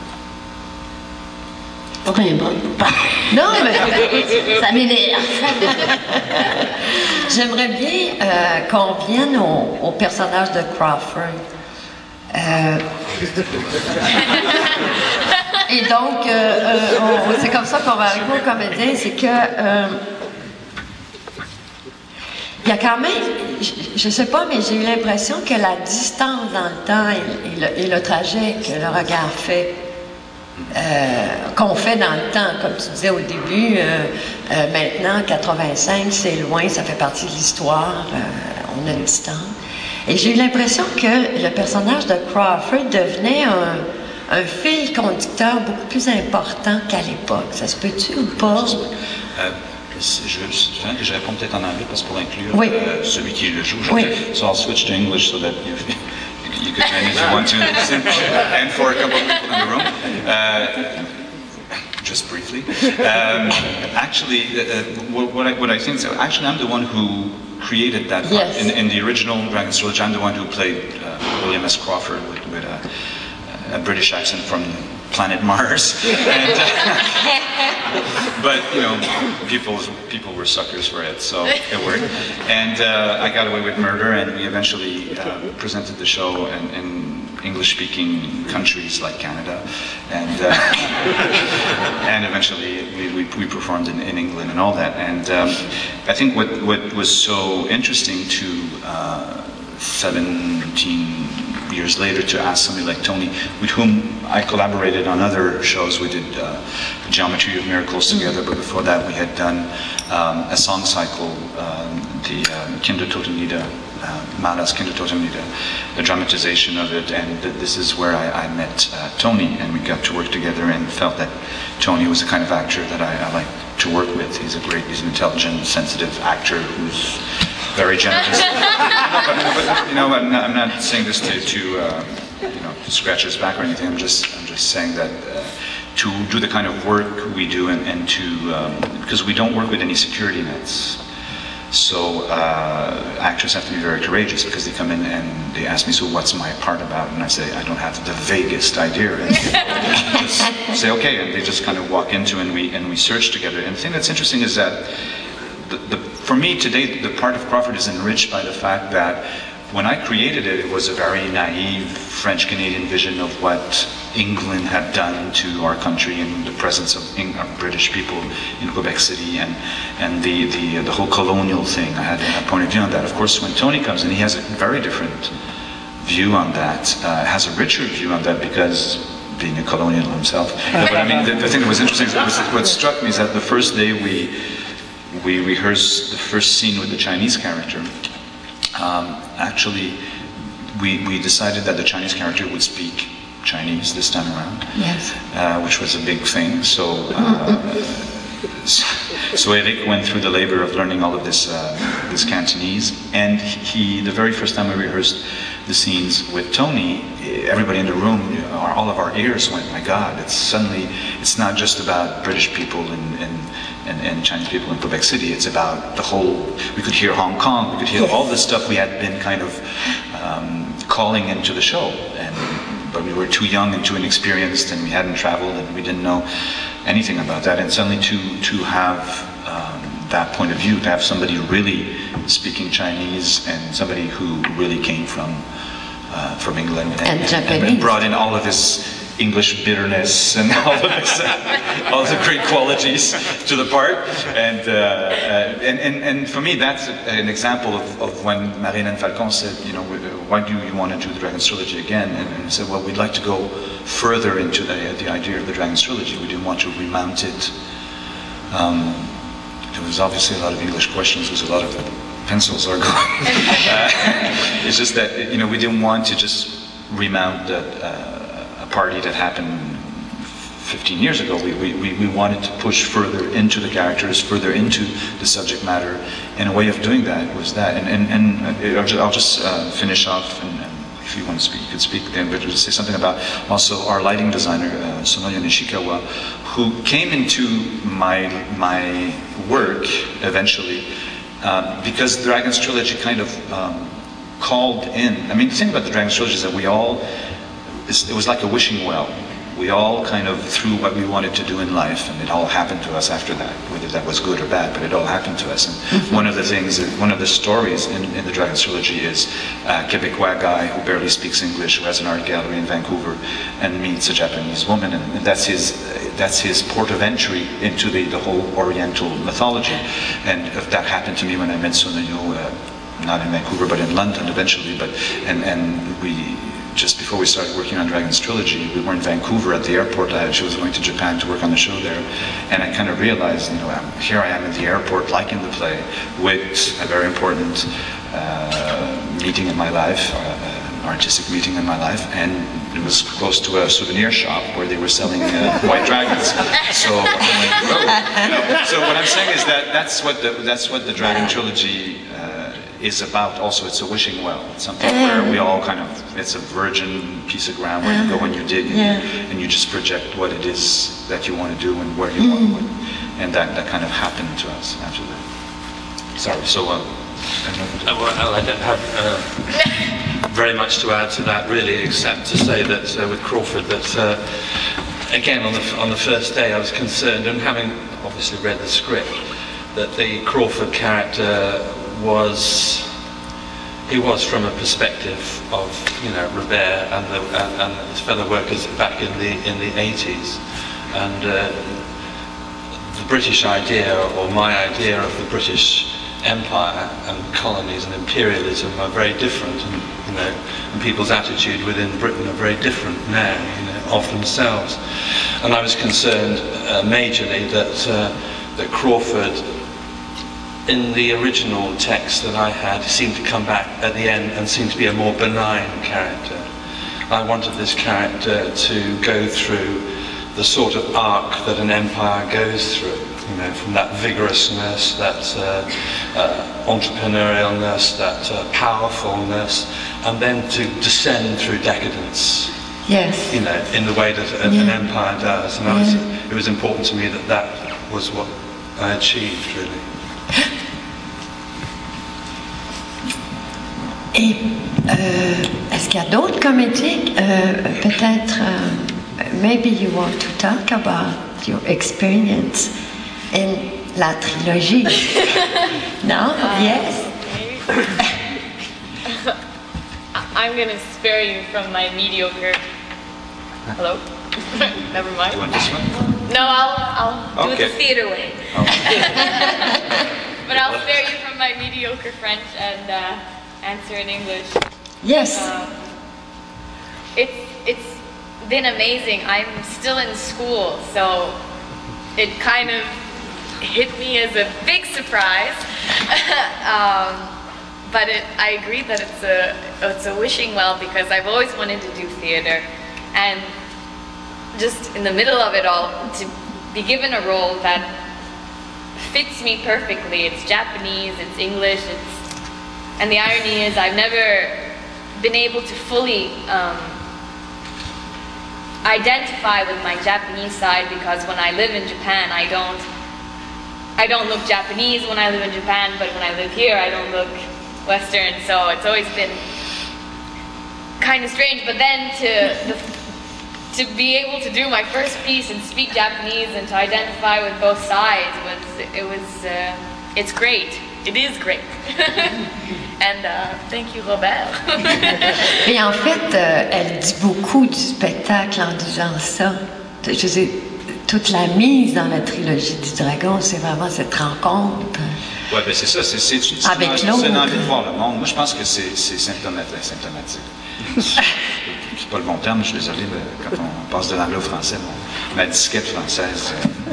S5: Pas bien bonne.
S1: Non, mais
S5: ça m'énerve.
S1: J'aimerais bien euh, qu'on vienne au, au personnage de Crawford. Euh... Et donc, euh, euh, c'est comme ça qu'on va arriver au comédien, c'est que euh, il y a quand même, je ne sais pas, mais j'ai eu l'impression que la distance dans le temps et, et, le, et le trajet que le regard fait, euh, qu'on fait dans le temps, comme tu disais au début, euh, euh, maintenant, quatre-vingt-cinq, c'est loin, ça fait partie de l'histoire, euh, on a une distance. Et j'ai eu l'impression que le personnage de Crawford devenait un, un fil conducteur beaucoup plus important qu'à l'époque. Ça se peut-tu ou pas?
S2: Euh, je, je, je réponds peut-être en anglais parce que pour inclure
S1: oui.
S2: euh, celui qui le joue.
S1: Oui.
S2: So I'll switch to English so that you, you could join if you want to listen. And for a couple of people in the room. Uh, just briefly. Um, actually, uh, what, what, I, what I think, so actually I'm the one who created that part.
S1: Yes.
S2: In, in the original Dragon's Trilogy, I'm the one who played uh, William S. Crawford with, with a, a British accent from planet Mars. and, uh, but, you know, people people were suckers for it, so it worked. And uh, I got away with murder, and we eventually uh, presented the show in, in English-speaking countries like Canada, and uh, and eventually we, we, we performed in, in England and all that. And um, I think what, what was so interesting to uh, seventeen years later to ask somebody like Tony, with whom I collaborated on other shows. We did uh, Geometry of Miracles together, but before that we had done um, a song cycle, um, the um, Kindertotenlieder, uh, Mahler's Kindertotenlieder, the dramatization of it, and th this is where I, I met uh, Tony, and we got to work together and felt that Tony was the kind of actor that I, I like to work with. He's a great, he's an intelligent, sensitive actor who's very generous. but, but, you know, I'm not, I'm not saying this to, to uh, you know, to scratch his back or anything. I'm just, I'm just saying that uh, to do the kind of work we do, and, and to, um, because we don't work with any security nets. So uh, actors have to be very courageous because they come in and they ask me, so what's my part about? And I say, I don't have the vaguest idea. And just say, okay, and they just kind of walk into and we and we search together. And the thing that's interesting is that the, the, for me today, the part of Crawford is enriched by the fact that when I created it, it was a very naive French-Canadian vision of what England had done to our country in the presence of, Eng of British people in Quebec City, and, and the, the, the whole colonial thing. I had a point of view on that. Of course, when Tony comes in, he has a very different view on that, uh, has a richer view on that because being a colonial himself. But I mean, the, the thing that was interesting, is that was, what struck me is that the first day we, we rehearsed the first scene with the Chinese character, um, actually, we, we decided that the Chinese character would speak Chinese this time around,
S1: yes.
S2: uh, which was a big thing. So, uh, so Eric went through the labor of learning all of this, uh, this Cantonese, and he, the very first time we rehearsed the scenes with Tony, everybody in the room, all of our ears went, my God, it's suddenly, it's not just about British people and, and, and, and Chinese people in Quebec City, it's about the whole, we could hear Hong Kong, we could hear yes. all the stuff we had been kind of um, calling into the show. And but we were too young and too inexperienced, and we hadn't traveled, and we didn't know anything about that. And suddenly to to have um, that point of view, to have somebody really speaking Chinese and somebody who really came from uh, from England and,
S1: And Japanese.
S2: and brought in all of this English bitterness and all of this, all the great qualities to the part, and, uh, uh, and and and for me that's an example of, of when Marina and Falcon said, you know, why do you want to do the Dragons Trilogy again? And, and said, well, we'd like to go further into the the idea of the Dragons Trilogy. We didn't want to remount it. Um, there was obviously a lot of English questions. There's a lot of pencils are going. uh, it's just that, you know, we didn't want to just remount that. Uh, party that happened fifteen years ago. We, we, we wanted to push further into the characters, further into the subject matter, and a way of doing that was that. And, and, and I'll just, I'll just uh, finish off, and, and if you want to speak, you could speak then, but just say something about also our lighting designer, uh, Sonoya Nishikawa, who came into my, my work eventually, um, because the Dragons Trilogy kind of um, called in. I mean, the thing about the Dragons Trilogy is that we all, it was like a wishing well. We all kind of threw what we wanted to do in life, and it all happened to us after that, whether that was good or bad, but it all happened to us. And mm-hmm. one of the things, one of the stories in, in the Dragons Trilogy is a Quebecois guy who barely speaks English, who has an art gallery in Vancouver, and meets a Japanese woman, and, and that's his that's his port of entry into the, the whole Oriental mythology. And that happened to me when I met Sonoyo, uh, not in Vancouver, but in London eventually, but and, and we... Just before we started working on Dragons Trilogy, we were in Vancouver at the airport. I, she was going to Japan to work on the show there, and I kind of realized, you know, I'm, here I am at the airport, like in the play, with a very important uh, meeting in my life, uh, an artistic meeting in my life, and it was close to a souvenir shop where they were selling uh, white dragons. So, I'm like, whoa. So what I'm saying is that that's what the that's what the Dragon Trilogy. Uh, is about. Also, it's a wishing well. It's something where we all kind of, it's a virgin piece of ground where you go and you dig and, yeah. you, and you just project what it is that you want to do and where you mm. want to, and that, that kind of happened to us after that. Sorry, so uh,
S6: uh, well, I don't have uh, very much to add to that really, except to say that uh, with Crawford that uh, again on the, on the first day I was concerned, and having obviously read the script, that the Crawford character was, he was from a perspective of, you know, Robert and, the, and, and his fellow workers back in the in the eighties, and uh, the British idea, or my idea of the British Empire and colonies and imperialism are very different, and you know, and people's attitude within Britain are very different now, you know, of themselves. And I was concerned uh, majorly that uh, that Crawford, in the original text that I had, seemed to come back at the end and seemed to be a more benign character. I wanted this character to go through the sort of arc that an empire goes through, you know, from that vigorousness, that uh, uh, entrepreneurialness, that uh, powerfulness, and then to descend through decadence.
S1: Yes.
S6: You know, in the way that a, yeah. an empire does. And I was, it was important to me that that was what I achieved, really.
S1: Et euh, est-ce qu'il y a d'autres comédies? Euh, peut-être, uh, maybe you want to talk about your experience in la trilogie. No? Uh, yes?
S7: I'm going to spare you from my mediocre... Hello? Never mind.
S2: Do you want this one?
S7: No, I'll, I'll
S2: okay.
S7: do it the theater way.
S2: Okay.
S7: But I'll spare you from my mediocre French and uh, answer in English.
S1: Yes.
S7: Um, it's it's been amazing. I'm still in school, so it kind of hit me as a big surprise. um, but it, I agree that it's a it's a wishing well, because I've always wanted to do theater, and just in the middle of it all, to be given a role that fits me perfectly. It's Japanese, it's English, it's, and the irony is I've never been able to fully um, identify with my Japanese side, because when I live in Japan, I don't I don't look Japanese when I live in Japan, but when I live here, I don't look Western. So it's always been kind of strange. But then to the, to be able to do my first piece and speak Japanese and to identify with both sides was it was uh, it's great. It is great. And uh, thank you, Robert.
S1: Et en fait, euh, elle dit beaucoup du spectacle en disant ça. Je sais, toute la mise dans la trilogie du dragon, c'est vraiment cette rencontre.
S2: Oui, bien c'est ça. C'est, c'est, c'est,
S1: avec
S2: c'est,
S1: l'autre.
S2: c'est une envie de voir le monde. Moi, je pense que c'est, c'est symptomatique. symptomatique. C'est pas le bon terme, je suis désolé, quand on passe de l'anglais au français, bon, ma disquette française.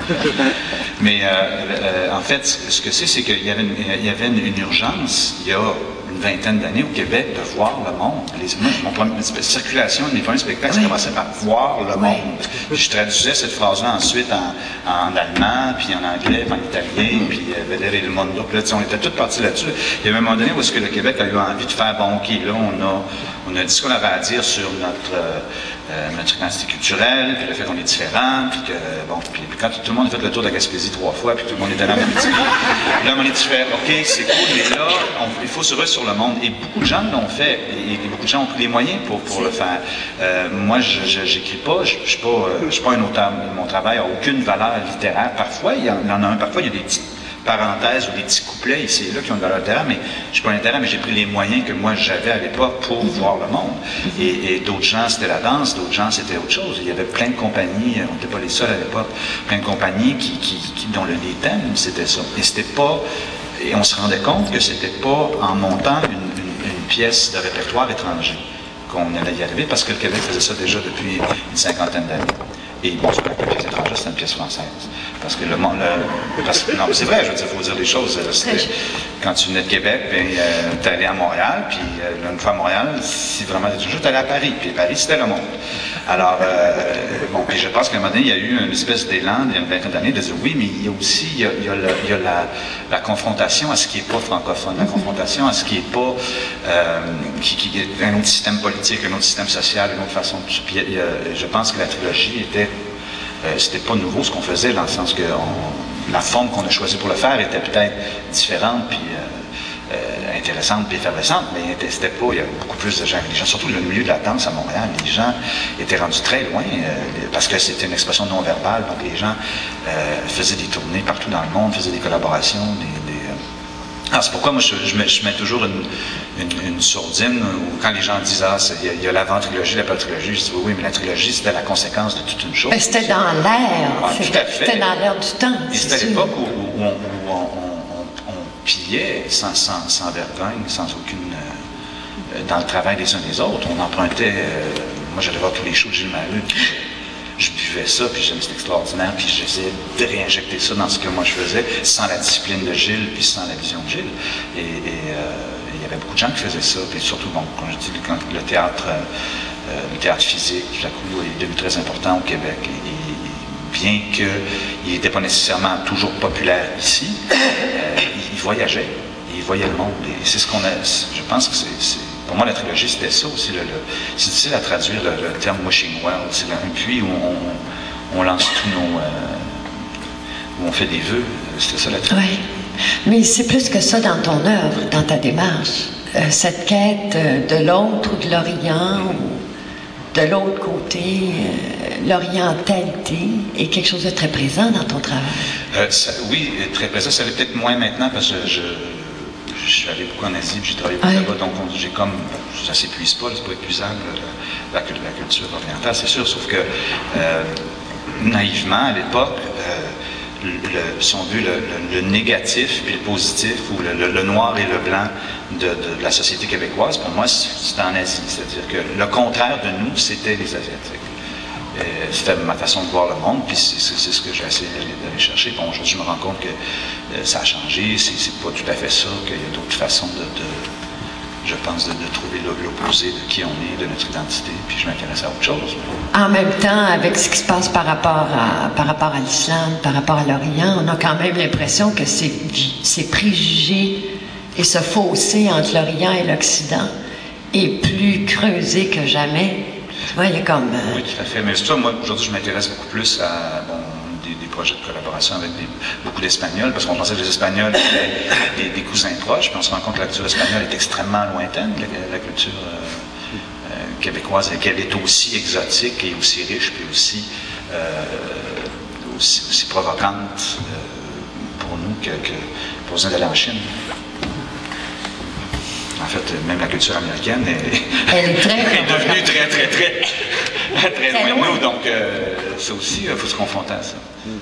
S2: Mais euh, euh, en fait, ce que c'est, c'est qu'il y avait une, il y avait une, une urgence, il y a une vingtaine d'années au Québec, de voir le monde. Les, moi, mon premier, circulation, mes premiers spectacles, oui. commençait par voir le monde. Oui. Je traduisais cette phrase-là ensuite en, en allemand, puis en anglais, puis en italien, mm. puis euh, Vedere il mondo. Puis là, on était tous partis là-dessus. Il y a un moment donné où est-ce que le Québec a eu envie de faire, bon, OK, là, on a, on a dit ce qu'on avait à dire sur notre, euh, notre identité culturelle, puis le fait qu'on est différent, puis que, bon, puis, puis quand tout le monde a fait le tour de la Gaspésie trois fois, puis tout le monde était là, là, on est différent. OK, c'est cool, mais là, on, il faut se ruer sur le monde. Et beaucoup de gens l'ont fait, et, et beaucoup de gens ont pris les moyens pour, pour le faire. Euh, moi, je n'écris pas, je ne suis pas, euh, suis pas un auteur. Mon travail n'a aucune valeur littéraire. Parfois, il y en a un, parfois, il y a des petites parenthèses ou des petits couplets ici et là qui ont de valeur littéraire, mais je ne suis pas un littéraire, mais j'ai pris les moyens que moi j'avais à l'époque pour voir le monde. Et, et d'autres gens, c'était la danse, d'autres gens, c'était autre chose. Il y avait plein de compagnies, on n'était pas les seuls à l'époque, plein de compagnies qui, qui, qui, dont le, les thèmes, c'était ça. Et c'était pas, et on se rendait compte que c'était pas en montant une, une, une pièce de répertoire étranger qu'on allait y arriver, parce que le Québec faisait ça déjà depuis une cinquantaine d'années. Et bon, c'est pas une pièce étrangère, c'est une pièce française. Parce que le monde. Parce que, non, c'est vrai, je veux dire, il faut dire les choses. Quand tu venais de Québec, ben, euh, tu allais à Montréal, puis euh, une fois à Montréal, si vraiment tu toujours, tu allais à Paris, puis Paris, c'était le monde. Alors, euh, bon, puis je pense qu'à un moment donné, il y a eu une espèce d'élan, il y a une vingtaine d'années, de dire oui, mais il y a aussi il y a, il y a, le, il y a la, la confrontation à ce qui n'est pas francophone, la confrontation à ce qui n'est pas. Euh, qui, qui est un autre système politique, un autre système social, une autre façon de. Puis, euh, je pense que la trilogie était. Euh, c'était pas nouveau ce qu'on faisait, dans le sens que on, la forme qu'on a choisie pour le faire était peut-être différente, puis euh, euh, intéressante, puis effervescente, mais c'était pas, il y avait beaucoup plus de gens. Les gens, surtout le milieu de la danse à Montréal, les gens étaient rendus très loin, euh, parce que c'était une expression non verbale, donc les gens euh, faisaient des tournées partout dans le monde, faisaient des collaborations, des, des Alors, c'est pourquoi moi je, je, mets, je mets toujours une, une, une sourdine où quand les gens disent ah, il y a, a l'avant-trilogie, l'après-trilogie, je dis oui, oui, mais la trilogie c'était la conséquence de toute une chose.
S1: Mais c'était dans l'air,
S2: ah,
S1: c'était dans l'air du temps.
S2: Et c'était à l'époque où, où, on, où on, on, on pillait sans, sans, sans vergogne, sans aucune. Euh, dans le travail des uns des autres. On empruntait. Euh, moi j'allais voir tous les shows de Gilles Maheu. Je buvais ça, puis j'aimais, c'était extraordinaire, puis j'essayais de réinjecter ça dans ce que moi je faisais, sans la discipline de Gilles, puis sans la vision de Gilles. Et, et euh, il y avait beaucoup de gens qui faisaient ça, puis surtout, bon, quand je dis quand le théâtre, euh, le théâtre physique, tout à coup, est devenu très important au Québec. Et, et bien qu'il n'était pas nécessairement toujours populaire ici, euh, il voyageait, il voyait le monde. Et c'est ce qu'on a, je pense que c'est... c'est pour moi, la trilogie, c'était ça aussi. Le, le, c'est difficile à traduire le, le terme wishing well. C'est un puits où on, on lance tous nos. Euh, où on fait des vœux. C'était ça la trilogie.
S1: Oui. Mais c'est plus que ça dans ton œuvre, dans ta démarche. Euh, cette quête de l'autre ou de l'Orient, ou de l'autre côté, euh, l'orientalité est quelque chose de très présent dans ton travail.
S2: Euh, ça, oui, très présent. Ça l'est peut-être moins maintenant parce que je. Je suis allé beaucoup en Asie, puis j'ai travaillé beaucoup
S1: oui.
S2: là-bas, donc on, j'ai comme, ça s'épuise pas, c'est pas épuisable, la, la, la culture orientale, c'est sûr, sauf que euh, naïvement, à l'époque, euh, le, si on veut, le, le, le négatif puis le positif, ou le, le, le noir et le blanc de, de, de la société québécoise, pour moi, c'était en Asie, c'est-à-dire que le contraire de nous, c'était les Asiatiques. Et c'était ma façon de voir le monde, puis c'est, c'est, c'est ce que j'ai essayé d'aller chercher. Bon, aujourd'hui, je me rends compte que euh, ça a changé, c'est, c'est pas tout à fait ça, qu'il y a d'autres façons de, de je pense, de, de trouver l'opposé de qui on est, de notre identité, puis je m'intéresse à autre chose.
S1: En même temps, avec ce qui se passe par rapport à, par rapport à l'islam, par rapport à l'Orient, on a quand même l'impression que ces, ces préjugés et ce fossé entre l'Orient et l'Occident est plus creusé que jamais. Tu vois, il y a comme... Euh...
S2: Oui, tout à fait. Mais c'est ça, moi, aujourd'hui, je m'intéresse beaucoup plus à bon, des, des projets de collaboration avec des, beaucoup d'Espagnols, parce qu'on pensait que les Espagnols étaient des, des cousins proches, puis on se rend compte que la culture espagnole est extrêmement lointaine, la, la culture... Euh, euh, québécoise, qu'elle est aussi exotique et aussi riche, puis aussi, euh, aussi, aussi provocante euh, pour nous que, que pour nous d'aller en Chine. En fait, même la culture américaine est,
S1: Elle est, très
S2: est devenue très, très, très, très, très
S1: Très
S2: loin de
S1: loin.
S2: nous. Donc, euh, ça aussi, il faut se confronter à ça.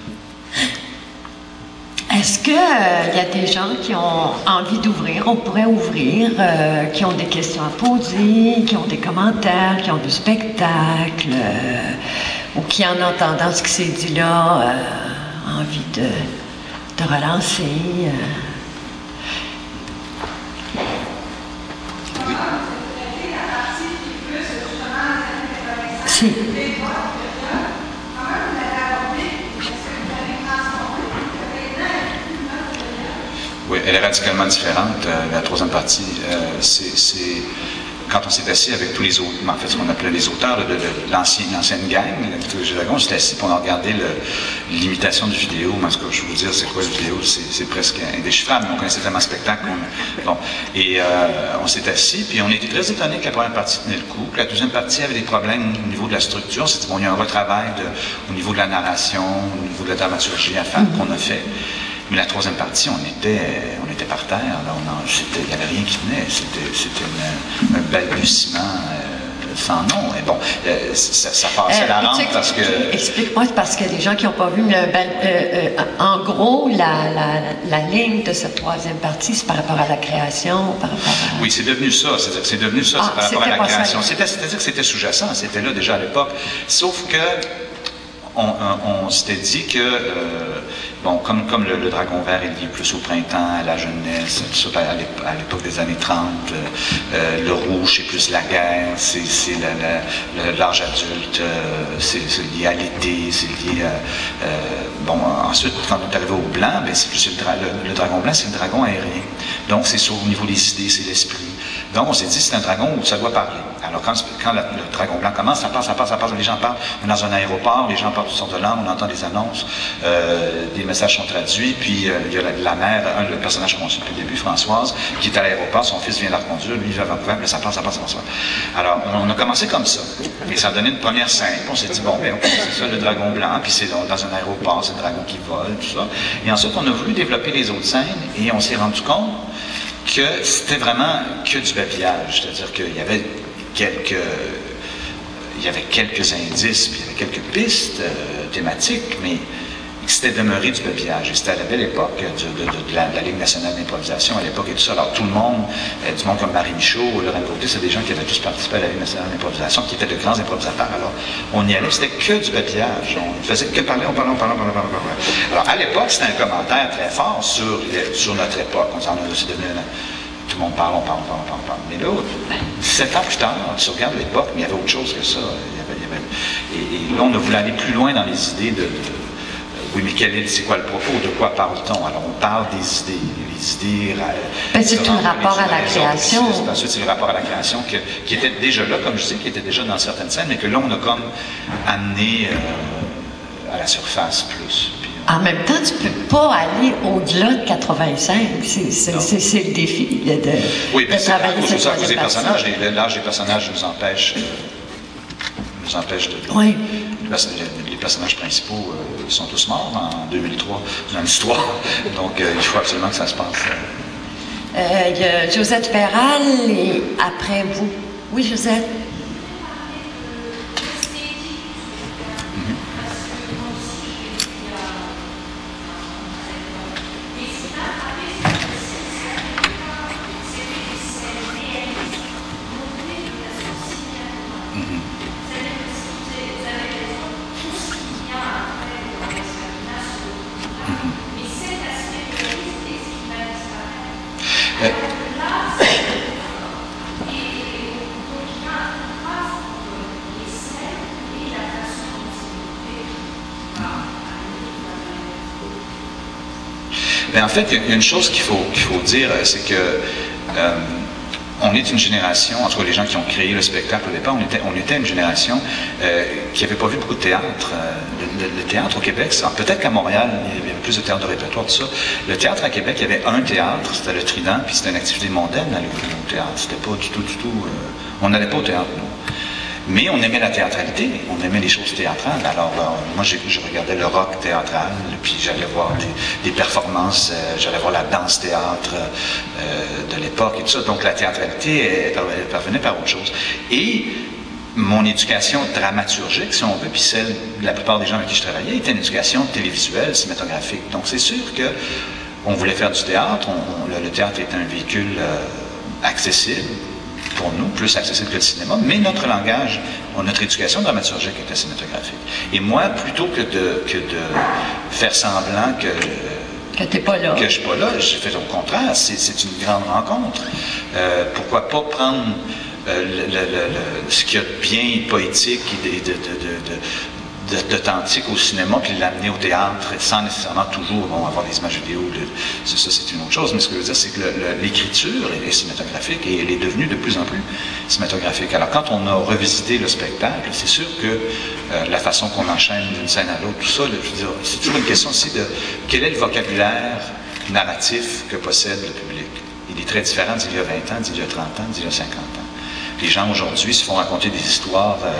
S1: Est-ce qu'il y a des gens qui ont envie d'ouvrir, on pourrait ouvrir, euh, qui ont des questions à poser, qui ont des commentaires, qui ont du spectacle, euh, ou qui, en entendant ce qui s'est dit là, euh, ont envie de, de relancer? Euh. Si.
S2: Oui, elle est radicalement différente. Euh, la troisième partie, euh, c'est, c'est quand on s'est assis avec tous les autres, en fait, ce qu'on appelait les auteurs de, de, de l'ancien, l'ancienne gang, le Jeu Dragon, on s'était assis pour regarder le, l'imitation du vidéo. Mais ce que je veux vous dire, c'est quoi le vidéo? C'est, c'est presque indéchiffrable. On connaissait tellement le spectacle. On, bon. Et euh, on s'est assis, puis on était très étonnés que la première partie tenait le coup, que la deuxième partie avait des problèmes au niveau de la structure. C'était bon, il y a un retravail de, au niveau de la narration, au niveau de la dramaturgie à faire qu'on a fait. Mais la troisième partie, on était, on était par terre. Là, on en, c'était, il n'y avait rien qui tenait. C'était, c'était une, un balbutiement euh, sans nom. Et bon, euh, ça, ça passait
S1: Euh,
S2: la rampe
S1: explique-
S2: parce que...
S1: Explique-moi, c'est parce que les gens qui n'ont pas vu, mais, ben, euh, euh, en gros, la, la, la ligne de cette troisième partie, c'est par rapport à la création, par rapport à...
S2: Oui, c'est devenu ça. C'est, c'est devenu ça
S1: Ah,
S2: c'est par rapport à
S1: c'était
S2: la
S1: pas ça.
S2: création. C'était, c'est-à-dire que c'était sous-jacent. C'était là déjà à l'époque. Sauf que on, on, on s'était dit que, euh, bon, comme, comme le, le Dragon Vert est lié plus au printemps, à la jeunesse, tout ça, à l'époque, à l'époque des années trente, euh, le rouge, c'est plus la guerre, c'est, c'est la, la, le, l'âge adulte, euh, c'est, c'est lié à l'été, c'est lié à... Euh, bon, ensuite, quand on est arrivé au blanc, ben, c'est plus le, dra- le, le dragon blanc, c'est le dragon aérien. Donc, c'est sur, au niveau des idées, c'est l'esprit. Donc, on s'est dit, c'est un dragon où ça doit parler. Alors, quand, quand la, le dragon blanc commence, ça passe, ça passe, ça passe, les gens parlent. On est dans un aéroport, les gens parlent toutes sortes de langues, on entend des annonces, euh, des messages sont traduits, puis euh, il y a la, la mère, un le personnage qu'on suit depuis le début, Françoise, qui est à l'aéroport, son fils vient la reconduire, lui, il va à Vancouver, mais ça passe, ça passe, ça passe. Alors, on, on a commencé comme ça. Et ça a donné une première scène. On s'est dit, bon, ben, okay, c'est ça, le dragon blanc, puis c'est dans, dans un aéroport, c'est le dragon qui vole, tout ça. Et ensuite, on a voulu développer les autres scènes, et on s'est rendu compte que c'était vraiment que du babillage, c'est-à-dire qu'il y avait quelques, il y avait quelques indices, puis il y avait quelques pistes euh, thématiques, mais c'était demeuré du babillage. Et c'était à la belle époque de, de, de, de, la, de la Ligue nationale d'improvisation à l'époque et tout ça. Alors tout le monde, euh, du monde comme Marie Michaud, Laurent Gauthier, c'est des gens qui avaient tous participé à la Ligue nationale d'improvisation, qui étaient de grands improvisateurs. Alors on y allait, c'était que du babillage. On faisait que parler, on parlait, on parlait, on parlait, on parlait. Alors à l'époque, c'était un commentaire très fort sur, les, sur notre époque. On s'en a aussi devenu un, tout le monde parle, on parle, on parle, on parle, on parle. Mais là, sept ans plus tard, tu regardes l'époque, mais il y avait autre chose que ça. Il y avait, il y avait, et, et là, on a voulu aller plus loin dans les idées de... de oui, mais quel est, c'est quoi le propos? De quoi parle-t-on? Alors, on parle des idées. Les idées...
S1: Ben, c'est tout le rapport à la création.
S2: Autres, ensuite, c'est le rapport à la création que, qui était déjà là, comme je dis, qui était déjà dans certaines scènes, mais que là, on a comme amené euh, à la surface plus. Puis,
S1: En même temps, tu ne peux pas aller au-delà de quatre-vingt-cinq. C'est, c'est, c'est, c'est le défi de, de,
S2: oui, mais
S1: de
S2: c'est
S1: travailler
S2: à cause,
S1: cette
S2: c'est à cause des
S1: troisième
S2: personnages.
S1: partie.
S2: Les- L'âge des personnages nous empêche, euh, nous empêche de...
S1: Oui.
S2: Les personnages principaux euh, sont tous morts en deux mille trois dans l'histoire. Donc, euh, il faut absolument que ça se passe. euh.
S1: Euh, il y a Josette Perral et après vous. Oui, Josette.
S2: Ben, en fait, il y a une chose qu'il faut, qu'il faut dire, c'est que euh, on est une génération, en tout cas les gens qui ont créé le spectacle au départ, on était, on était une génération euh, qui n'avait pas vu beaucoup de théâtre. Euh, le, le, le théâtre au Québec, peut-être qu'à Montréal, il y avait plus de théâtre de répertoire, tout ça. Le théâtre à Québec, il y avait un théâtre, c'était le Trident, puis c'était une activité mondaine d'aller au théâtre. C'était pas du tout, du tout... Euh, on n'allait pas au théâtre, nous. Mais on aimait la théâtralité, on aimait les choses théâtrales. Alors, euh, moi, je regardais le rock théâtral, puis j'allais voir des, des performances, euh, j'allais voir la danse-théâtre euh, de l'époque et tout ça. Donc, la théâtralité, elle, elle parvenait par autre chose. Et mon éducation dramaturgique, si on veut, puis celle de la plupart des gens avec qui je travaillais, était une éducation télévisuelle, cinématographique. Donc, c'est sûr que on voulait faire du théâtre. On, on, le, le théâtre est un véhicule euh, accessible, pour nous, plus accessible que le cinéma, mais notre langage, notre éducation dramaturgique était cinématographique. Et moi, plutôt que de, que de faire semblant que,
S1: que, t'es pas là.
S2: que je ne suis pas là, j'ai fait au contraire, c'est une grande rencontre. Euh, pourquoi pas prendre euh, le, le, le, ce qu'il y a de bien poétique et de, de, de, de, d'authentique au cinéma, puis l'amener au théâtre, sans nécessairement toujours bon, avoir des images vidéo, ça c'est une autre chose, mais ce que je veux dire, c'est que l'écriture est cinématographique et elle est devenue de plus en plus cinématographique. Alors quand on a revisité le spectacle, c'est sûr que euh, la façon qu'on enchaîne d'une scène à l'autre, tout ça, c'est toujours une question aussi de quel est le vocabulaire narratif que possède le public. Il est très différent d'il y a vingt ans, d'il y a trente ans, d'il y a cinquante ans. Les gens aujourd'hui se font raconter des histoires euh,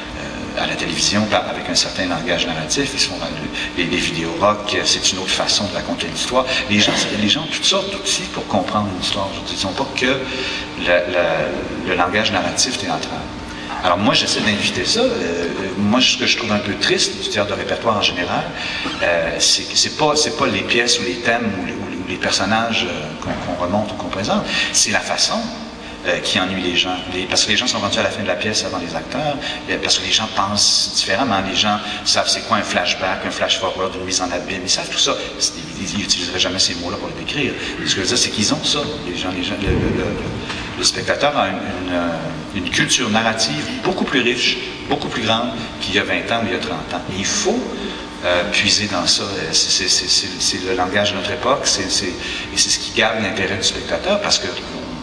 S2: à la télévision avec un certain langage narratif. Ils sont les, les vidéos rock, c'est une autre façon de raconter une histoire. Les gens, les gens ont toutes sortes d'outils pour comprendre une histoire. Ils n'ont pas que le, le, le langage narratif théâtral. Alors moi, j'essaie d'inviter ça. Euh, moi, ce que je trouve un peu triste du théâtre de répertoire en général, euh, c'est que c'est pas, c'est pas les pièces ou les thèmes ou les, ou les personnages euh, qu'on qu'on remonte ou qu'on présente, c'est la façon Euh, qui ennuie les gens. Les, parce que les gens sont rendus à la fin de la pièce avant les acteurs, euh, parce que les gens pensent différemment. Les gens savent c'est quoi un flashback, un flash-forward, une mise en abîme. Ils savent tout ça. Ils n'utiliseraient jamais ces mots-là pour le décrire. Ce que je veux dire, c'est qu'ils ont ça. Les gens, les gens, le, le, le, le spectateur a une, une, une culture narrative beaucoup plus riche, beaucoup plus grande qu'il y a vingt ans ou il y a trente ans. Et il faut Euh, puiser dans ça. C'est le langage de notre époque, c'est et c'est ce qui garde l'intérêt du spectateur parce que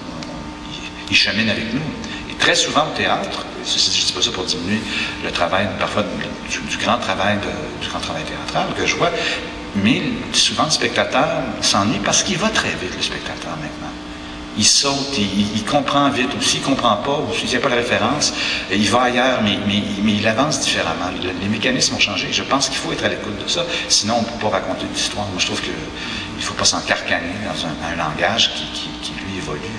S2: il chemine avec nous. Et très souvent au théâtre, je ne dis pas ça pour diminuer le travail, parfois du, du grand travail de, du grand travail théâtral que je vois, mais souvent le spectateur s'ennuie parce qu'il va très vite, le spectateur maintenant. Il saute, il, il comprend vite, ou s'il ne comprend pas, ou s'il n'y a pas la référence, il va ailleurs, mais, mais, mais il avance différemment. Le, les mécanismes ont changé. Je pense qu'il faut être à l'écoute de ça, sinon on ne peut pas raconter une histoire. Moi, je trouve qu'il ne faut pas s'encarcaner dans un, un langage qui, qui, qui, lui, évolue.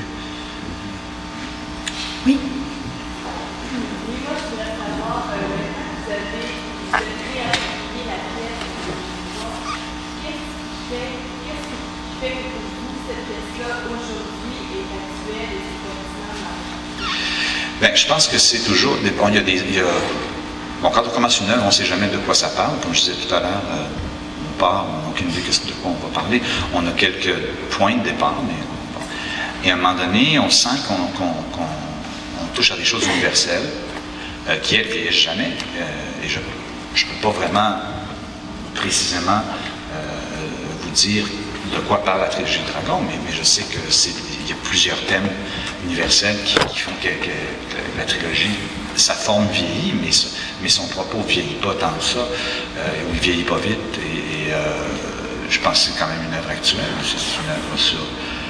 S1: Oui.
S8: Moi, je voudrais savoir, euh, vous avez réappliqué la pièce. Qu'est-ce qui fait, qu'est-ce qui fait que pour vous, cette pièce-là, aujourd'hui, est actuelle et c'est pertinent?
S2: Bien, je pense que c'est toujours... Bon, il y a des... Il y a, bon, quand on commence une œuvre, on ne sait jamais de quoi ça parle. Comme je disais tout à l'heure, euh, on part, on n'a aucune idée de quoi on va parler. On a quelques points de départ, mais... Bon. Et à un moment donné, on sent qu'on... qu'on, qu'on touche à des choses universelles euh, qui, elles, ne vieillissent jamais. Euh, et je ne peux pas vraiment précisément euh, vous dire de quoi parle la trilogie de Dragon, mais, mais je sais qu'il y a plusieurs thèmes universels qui, qui font que, que, que la trilogie, sa forme vieillit, mais, mais son propos ne vieillit pas tant que ça, euh, ou il ne vieillit pas vite. Et, et euh, je pense que c'est quand même une œuvre actuelle. C'est une œuvre sur...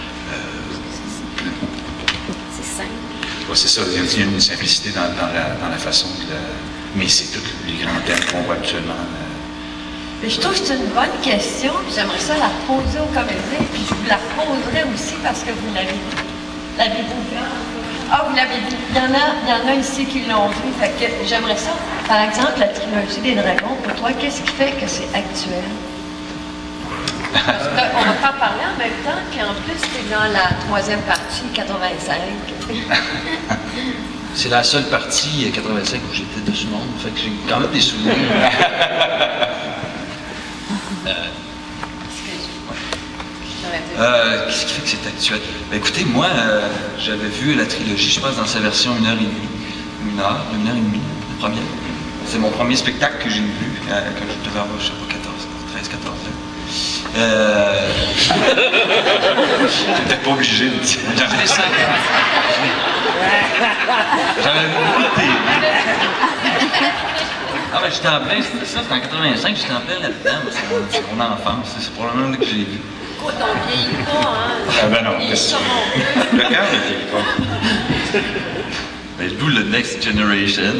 S2: C'est ça, il y a une simplicité dans, dans, la, dans la façon de la... Mais c'est tous les grands thèmes qu'on voit actuellement.
S1: Mais je trouve que c'est une bonne question, puis j'aimerais ça la poser au comédien, puis je vous la poserai aussi parce que vous l'avez dit. L'avez-vous vu? Ah, vous l'avez dit. Il y en a, il y en a ici qui l'ont vu, fait que j'aimerais ça. Par exemple, la trilogie des dragons, pour toi, qu'est-ce qui fait que c'est actuel? Parce qu'on va pas parler en même temps, puis en plus, c'est dans la troisième partie, quatre-vingt-cinq.
S9: C'est la seule partie, quatre-vingt-cinq, où j'étais de ce monde, fait que j'ai quand même des souvenirs. euh, euh, Qu'est-ce qui fait que c'est actuel? Ben, écoutez, moi, euh, j'avais vu la trilogie, je pense, dans sa version une heure et demie. Une heure, une heure et demie, la première. C'est mon premier spectacle que j'ai vu, euh, quand je devais avoir, je sais pas, quatorze, treize, quatorze ans. Euh...
S2: J'étais pas obligé de dire.
S9: J'avais cinq ans. J'avais monté. Ah ben j'étais en plein, c'était ça, c'était en quatre-vingt-cinq, j'étais en plein là-dedans, c'est mon, c'est mon enfance, c'est probablement là que j'ai vu.
S4: Écoute, on vieillit pas, hein?
S2: Ah ben non,
S4: Ils
S2: qu'est-ce
S4: sont-
S2: que le cœur ne vieillit pas.
S9: Ben, d'où le Next Generation.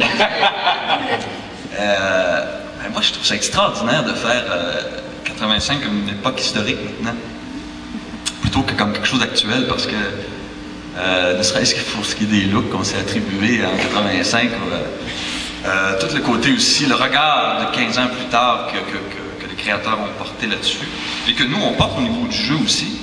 S9: euh, ben, moi, je trouve ça extraordinaire de faire euh, quatre-vingt-cinq comme une époque historique maintenant, plutôt que comme quelque chose d'actuel, parce que euh, ne serait-ce que pour ce qui est des looks qu'on s'est attribués en quatre-vingt-cinq, euh, euh, tout le côté aussi, le regard de quinze ans plus tard que, que, que, que les créateurs ont porté là-dessus, et que nous, on porte au niveau du jeu aussi.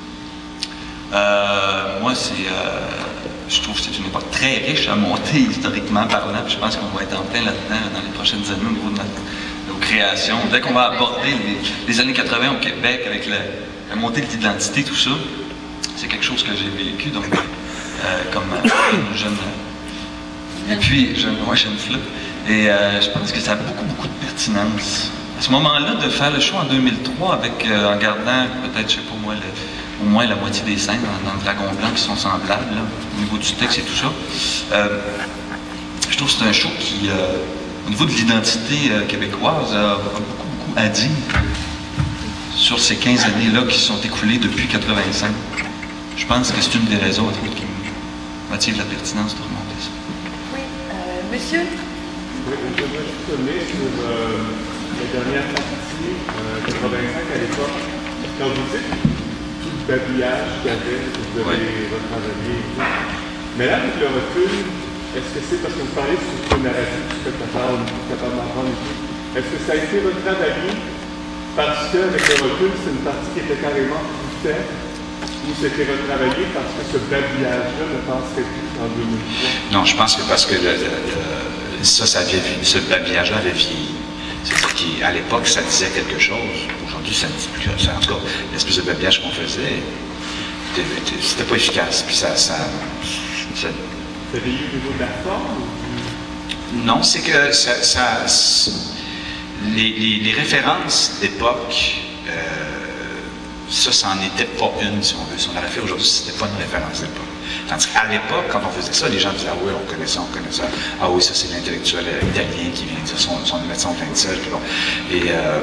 S9: Euh, moi, c'est... Euh, je trouve que c'est une époque très riche à monter historiquement parlant. Je pense qu'on va être en plein là-dedans dans les prochaines années au niveau de notre, nos créations. Dès qu'on va aborder les, les années quatre-vingts au Québec avec la, la montée de l'identité, tout ça, c'est quelque chose que j'ai vécu donc, euh, comme euh, jeune. Et puis, jeune, moi, jeune flou. Et euh, je pense que ça a beaucoup, beaucoup de pertinence. À ce moment-là, de faire le show en deux mille trois avec, euh, en gardant peut-être, je sais pas moi, le, au moins la moitié des scènes dans, dans le Dragon Blanc qui sont semblables, là, au niveau du texte et tout ça. Euh, je trouve que c'est un show qui, euh, au niveau de l'identité euh, québécoise, a, a beaucoup, beaucoup à dire sur ces quinze années-là qui se sont écoulées depuis quatre-vingt-cinq. Je pense que c'est une des raisons entre autres, qui motive la pertinence de remonter ça.
S4: Oui, euh, monsieur?
S10: Oui, je voudrais juste revenir sur euh, la dernière partie, euh, quatre-vingt-cinq à l'époque, quand vous dites tout le babillage qu'il y avait, que vous avez
S9: Oui.
S10: retravaillé et tout. Mais là, avec le recul, est-ce que c'est parce que vous parlez de ce narratif, ce que tu parles, capable d'en prendre et tout, est-ce que ça a été retravaillé parce qu'avec le recul, c'est une partie qui était carrément plus faite, ou c'était retravaillé parce que ce babillage-là ne passerait plus en deux mille trois?
S2: Non, je pense que parce que le, le, le, ça, ça avait, ce babillage-là avait vieilli. C'est-à-dire qu'à l'époque, ça disait quelque chose. Aujourd'hui, ça ne dit plus. Ça, en tout cas, l'espèce de babillage qu'on faisait, c'était pas efficace. Puis ça. ça, ça
S10: Vous avez eu au niveau de la forme? Ou...
S2: non, c'est que ça. ça les, les, les références d'époque, euh, ça, ça n'en était pas une, si on veut. Si on l'aurait fait aujourd'hui, c'était pas une référence d'époque. Tandis qu'à l'époque, quand on faisait ça, les gens disaient « Ah oui, on connaît ça, on connaît ça. Ah oui, ça, c'est l'intellectuel italien qui vient dire son, son médecin plein de sel. » bon. Et euh,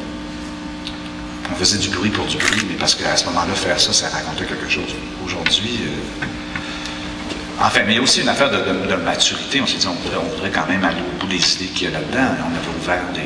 S2: on faisait du bruit pour du bruit, mais parce qu'à ce moment-là, faire ça, ça racontait quelque chose. Aujourd'hui, euh, enfin, mais il y a aussi une affaire de, de, de maturité. On s'est dit, on voudrait, on voudrait quand même aller au bout des idées qu'il y a là-dedans. On avait ouvert des,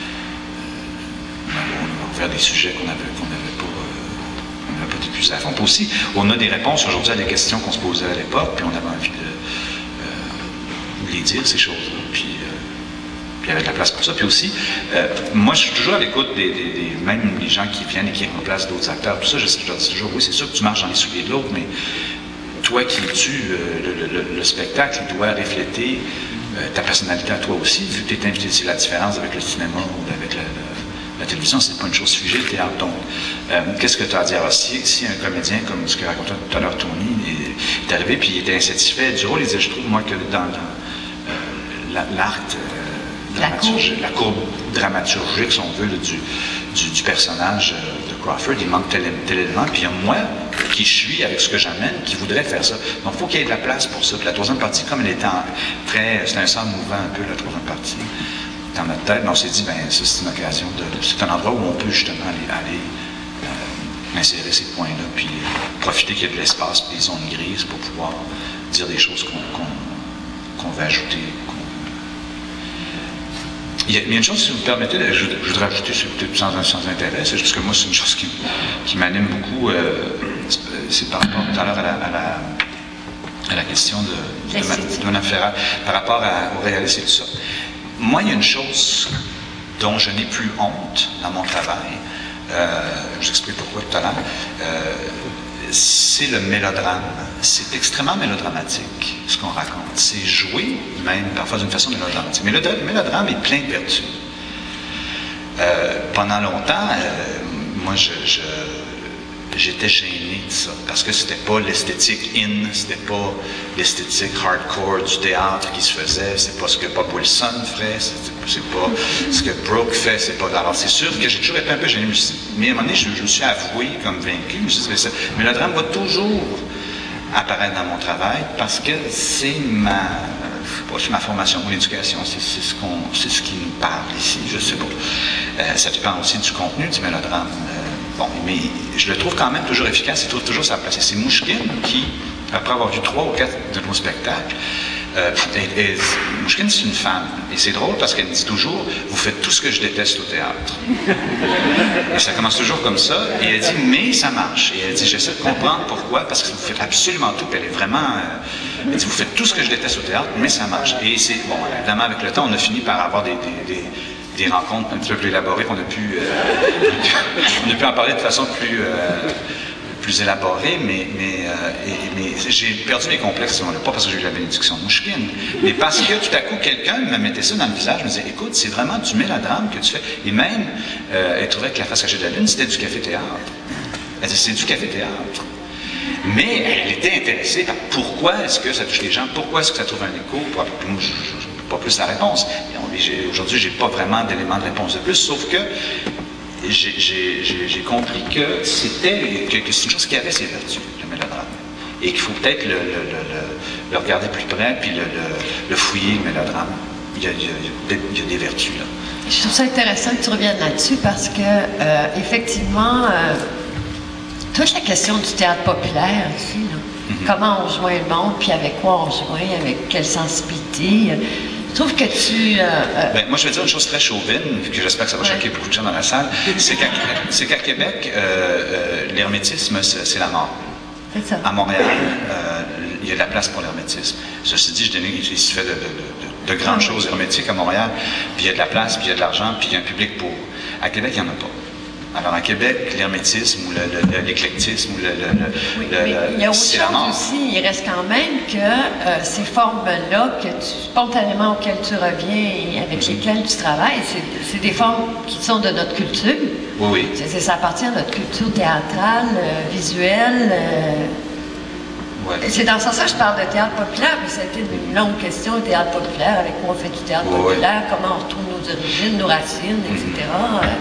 S2: on avait ouvert des sujets qu'on avait, qu'on n'avait pas, euh, on n'avait pas épuisés à fond. Puis aussi, on a des réponses aujourd'hui à des questions qu'on se posait à l'époque, puis on avait envie de, euh, de les dire, ces choses-là. Puis, euh, puis il y avait de la place pour ça. Puis aussi, euh, moi, je suis toujours à l'écoute des, des, des, même des gens qui viennent et qui remplacent d'autres acteurs. Tout ça, je, je leur dis toujours, oui, c'est sûr que tu marches dans les souliers de l'autre, mais toi qui es-tu, euh, le, le, le spectacle, il doit refléter euh, ta personnalité à toi aussi, vu que tu es invité. C'est la différence avec le cinéma ou avec la, la, la télévision, c'est pas une chose figée, le théâtre. Donc, euh, qu'est-ce que tu as à dire? Alors, si, si un comédien, comme ce que racontait tout à l'heure Tony, est, est arrivé puis il était insatisfait du rôle, il disait, je trouve, moi, que dans, dans euh, l'arc, euh,
S1: la, courbe.
S2: la courbe dramaturgique, si on veut, là, du, du, du personnage de Crawford, il manque tel, tel élément, puis il y a moi, qui je suis, avec ce que j'amène, qui voudrait faire ça. Donc, il faut qu'il y ait de la place pour ça. Puis la troisième partie, comme elle était en très... C'est un sang mouvant un peu, la troisième partie, dans notre tête, mais on s'est dit, ben ça, c'est une occasion de... C'est un endroit où on peut justement aller, aller euh, insérer ces points-là, puis euh, profiter qu'il y ait de l'espace, puis des zones grises pour pouvoir dire des choses qu'on qu'on, qu'on va ajouter. Qu'on... Il y a, il y a une chose, si vous me permettez, je, je voudrais ajouter, peut-être sans, sans intérêt, c'est juste que moi, c'est une chose qui, qui m'anime beaucoup. Euh, c'est par rapport tout à l'heure à la, à la, à la question de, de, de Mme Ferrat, par rapport à, au réalisme et tout ça. Moi, il y a une chose dont je n'ai plus honte dans mon travail, euh, je vous explique pourquoi tout à l'heure, euh, c'est le mélodrame. C'est extrêmement mélodramatique, ce qu'on raconte. C'est joué, même parfois d'une façon mélodramatique. Mais le mélodrame est plein de vertus. Euh, pendant longtemps, euh, moi, je, je j'étais gêné de ça, parce que c'était pas l'esthétique in, c'était pas l'esthétique hardcore du théâtre qui se faisait, c'est pas ce que Bob Wilson ferait, c'est pas ce que Brooke fait, c'est pas... Alors c'est sûr que j'ai toujours été un peu gêné, mais à un moment donné, je, je me suis avoué comme vaincu, je me suis dit, mais le drame va toujours apparaître dans mon travail, parce que c'est ma... c'est ma formation, mon éducation, c'est ce, qu'on, c'est ce qui nous parle ici, je sais pas. Euh, ça dépend aussi du contenu du mélodrame. Euh, bon, mais je le trouve quand même toujours efficace, il trouve toujours sa place. Et c'est Mouchkine qui, après avoir vu trois ou quatre de nos spectacles, euh, et, et, Mouchkine, c'est une femme. Et c'est drôle parce qu'elle me dit toujours, vous faites tout ce que je déteste au théâtre. Et ça commence toujours comme ça. Et elle dit, mais ça marche. Et elle dit, j'essaie de comprendre pourquoi, parce que vous faites absolument tout. Puis elle est vraiment... Euh, elle dit, vous faites tout ce que je déteste au théâtre, mais ça marche. Et c'est... Bon, évidemment, avec le temps, on a fini par avoir des... des, des des rencontres un petit peu plus élaborées, qu'on a pu, euh, on a pu en parler de façon plus, euh, plus élaborée, mais, mais, euh, et, mais j'ai perdu mes complexes à ce moment-là, pas parce que j'ai eu la bénédiction de Mouchkine, mais parce que tout à coup, quelqu'un me mettait ça dans le visage, me disait, écoute, c'est vraiment du mélodrame que tu fais. Et même, euh, elle trouvait que La face cachée de la lune, c'était du café-théâtre. Elle disait, c'est du café-théâtre. Mais elle était intéressée par pourquoi est-ce que ça touche les gens, pourquoi est-ce que ça trouve un écho. Moi, je n'ai pas plus la réponse. Aujourd'hui, je n'ai pas vraiment d'éléments de réponse de plus, sauf que j'ai, j'ai, j'ai, j'ai compris que c'était que, que c'est une chose qui avait ses vertus, le mélodrame. Et qu'il faut peut-être le, le, le, le regarder plus près, puis le, le, le fouiller, le mélodrame. Il y a, il y a, il y a des vertus, là.
S1: Je trouve ça intéressant que tu reviennes là-dessus parce que, euh, effectivement, euh, toute la question du théâtre populaire ici, là, mm-hmm. comment on joint le monde, puis avec quoi on joint, avec quelle sensibilité. Je trouve que tu... Euh, euh...
S2: Ben, moi, je vais dire une chose très chauvine, que j'espère que ça va choquer ouais. beaucoup de gens dans la salle, c'est qu'à, c'est qu'à Québec, euh, euh, l'hermétisme, c'est, c'est la mort.
S1: C'est ça.
S2: À Montréal, euh, il y a de la place pour l'hermétisme. Ceci dit, je dénigre, il se fait de, de, de, de grandes ah, choses hermétiques à Montréal, puis il y a de la place, puis il y a de l'argent, puis il y a un public pour... À Québec, il n'y en a pas. Alors, à Québec, l'hermétisme ou le, le, le, l'éclectisme ou le, le,
S1: oui,
S2: le,
S1: mais il y a autre chose aussi. Il reste quand même que euh, ces formes-là, que tu, spontanément auxquelles tu reviens et avec mm-hmm. lesquelles tu travailles, c'est, c'est des formes qui sont de notre culture.
S2: Oui, oui.
S1: C'est, c'est, ça appartient à notre culture théâtrale, euh, visuelle. Euh, ouais. C'est dans ce sens que je parle de théâtre populaire, mais ça a été une longue question, le théâtre populaire, avec quoi on fait du théâtre oui, populaire, oui. comment on retrouve nos origines, nos racines, et cetera. Mm-hmm.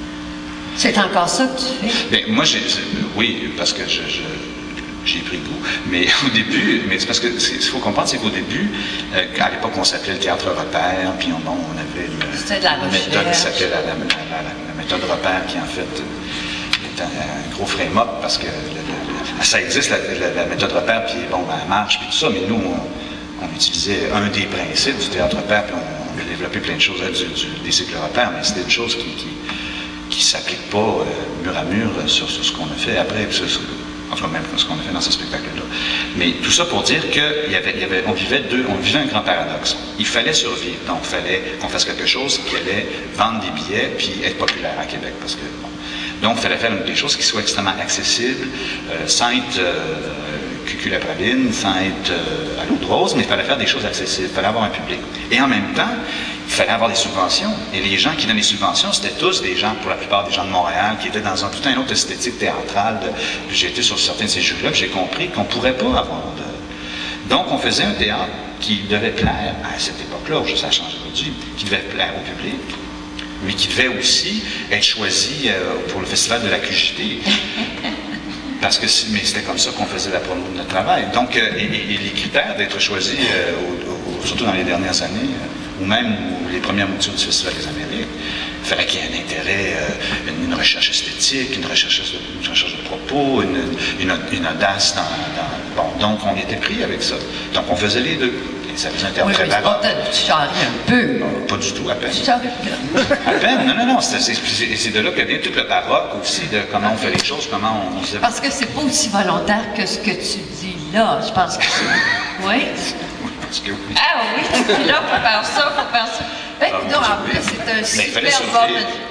S1: C'est encore ça que tu fais?
S2: Bien, moi, j'ai, oui, parce que je, je, j'ai pris goût. Mais au début, mais c'est parce que ce qu'il faut comprendre, c'est qu'au début, euh, à l'époque, on s'appelait le théâtre repère, puis on, bon, on avait une,
S1: C'était de la
S2: une méthode qui s'appelait la, la, la, la, la méthode repère, qui en fait est un, un gros frame-up, parce que le, le, ça existe, la, la, la méthode repère, puis bon, elle marche, puis tout ça, mais nous, on, on utilisait un des principes du théâtre repère, puis on, on a développé plein de choses là, du, du, des cycles repères, mais c'était une chose qui, qui qui ne s'applique pas euh, mur à mur euh, sur, sur ce qu'on a fait après, sur, sur, enfin même ce qu'on a fait dans ce spectacle-là. Mais tout ça pour dire qu'on vivait deux, on vivait un grand paradoxe. Il fallait survivre, donc il fallait qu'on fasse quelque chose qui allait vendre des billets puis être populaire à Québec, parce que bon. Donc il fallait faire des choses qui soient extrêmement accessibles, euh, sans être euh, cuculapraline, sans être euh, à l'eau de rose, mais il fallait faire des choses accessibles, il fallait avoir un public. Et en même temps, il fallait avoir des subventions. Et les gens qui donnaient les subventions, c'était tous des gens, pour la plupart des gens de Montréal, qui étaient dans un, tout un autre esthétique théâtrale. De, j'ai été sur certains de ces jeux-là, puis j'ai compris qu'on ne pourrait pas avoir de... Donc, on faisait un théâtre qui devait plaire, à cette époque-là, ça a changé aujourd'hui, qui devait plaire au public, mais qui devait aussi être choisi euh, pour le festival de la Q J T. Parce que, mais c'était comme ça qu'on faisait la promo de notre travail. Donc, euh, et, et les critères d'être choisi, euh, au, au, surtout dans les dernières années, euh, ou même les premières moutures du Festival des Amériques, il fallait qu'il y ait un intérêt, euh, une, une recherche esthétique, une recherche, une recherche de propos, une, une, une audace dans, dans... Bon, donc on était pris avec ça. Donc on faisait les deux. Et ça faisait un théâtre
S1: oui,
S2: très
S1: baroque. Tu charries un peu.
S2: Non, pas du tout, à peine.
S1: Tu charries
S2: à peine, non, non, non. C'est, c'est, c'est de là que vient tout le baroque aussi, de comment on fait les choses, comment on... on
S1: Parce que c'est pas aussi volontaire que ce que tu dis là. Je pense que c'est... Oui?
S2: Parce que oui.
S1: Ah oui, puis là, il faut faire ça, il faut faire ça. Ben, ah, donc, en plus, c'est un super bon...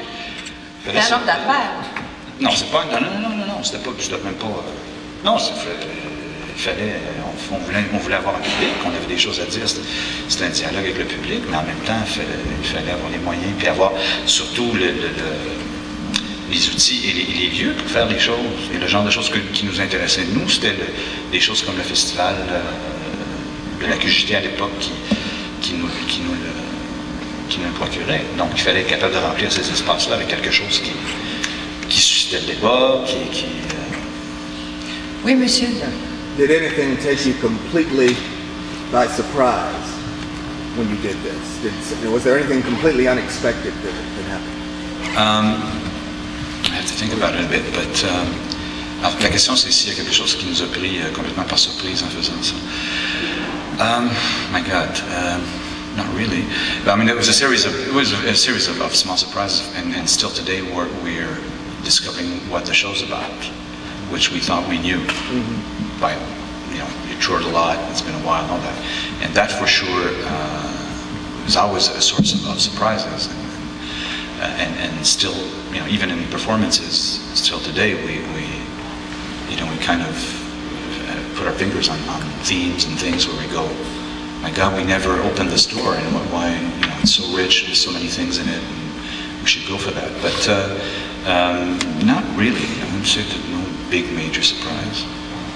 S1: C'est un homme d'affaires.
S2: Non, c'est pas... Non, non, non, non, non, c'était pas... C'était même pas... Euh, non, c'est... Il fallait... On, on, voulait, on voulait avoir un public, on avait des choses à dire. C'était, c'était un dialogue avec le public, mais en même temps, il fallait, il fallait avoir les moyens, puis avoir surtout le... le, le les outils et les, et les lieux pour faire les choses. Et le genre de choses que, qui nous intéressaient, nous, c'était le, des choses comme le festival euh, de la Q J T à l'époque qui, qui, nous, qui, nous le, qui nous le procurait. Donc, il fallait être capable de remplir ces espaces-là avec quelque chose qui, qui suscitait le débat, qui... qui euh...
S1: Oui, monsieur.
S11: Did anything take you completely by surprise when you did this? Did, was there anything completely unexpected that, that happened?
S2: Um, I have to think about it a bit, but um, alors, la question c'est s'il y a quelque chose qui nous a pris euh, complètement par surprise en faisant ça. Um, my God, um, not really. But, I mean, it was a series of it was a, a series of, of small surprises, and, and still today we're, we're discovering what the show's about, which we thought we knew. Mm-hmm. By, you know, you toured a lot, it's been a while and all that. And that for sure uh, is always a source of, of surprises. And, uh, and, and still, you know, even in performances, still today, we, we you know, we kind of uh, put our fingers on, on themes and things where we go, my God, we never opened this door, and why, you know, it's so rich, there's so many things in it, and we should go for that. But uh, um, not really. I wouldn't say that no big major surprise.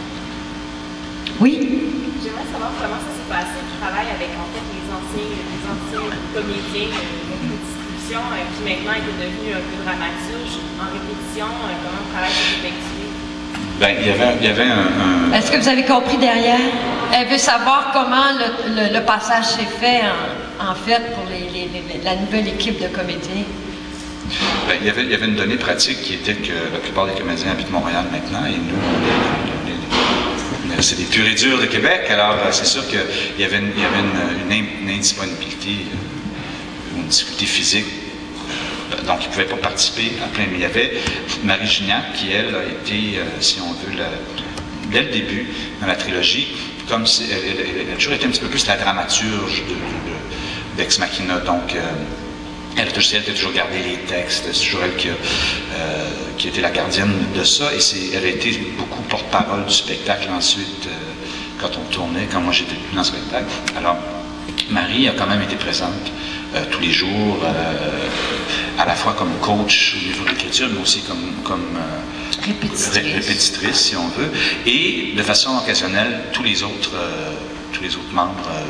S1: Oui.
S8: J'aimerais savoir comment ça s'est passé le travail avec en fait les anciens, les anciens comédiens de répétition euh, qui maintenant étaient devenus un peu dramaturges en répétition, euh, comment le travail s'est effectué?
S2: Ben, il y avait, il y avait un, un...
S1: Est-ce que vous avez compris derrière? Elle veut savoir comment le, le, le passage s'est fait en, en fait pour les, les, les, la nouvelle équipe de comédiens.
S2: Ben, il, y avait, il y avait une donnée pratique qui était que la plupart des comédiens habitent Montréal maintenant, et nous, on est, c'est des purs et durs de Québec, alors c'est sûr qu'il y avait une, il y avait une, une, une indisponibilité, une difficulté physique, donc ils ne pouvaient pas participer à plein. Mais il y avait Marie Gignac qui, elle, a été, si on veut, la, dès le début, dans la trilogie, comme si, elle, elle, elle, elle a toujours été un petit peu plus la dramaturge de, de, d'Ex Machina, donc euh, elle a toujours, elle a toujours gardé les textes, c'est toujours elle qui a, euh, qui était la gardienne de ça, et c'est, elle a été beaucoup porte-parole du spectacle ensuite, euh, quand on tournait, quand moi j'étais dans le spectacle. Alors, Marie a quand même été présente euh, tous les jours, euh, à la fois comme coach au niveau de l'écriture, mais aussi comme, comme euh,
S1: répétitrice.
S2: répétitrice, si on veut, et de façon occasionnelle, tous les autres, euh, tous les autres membres, euh,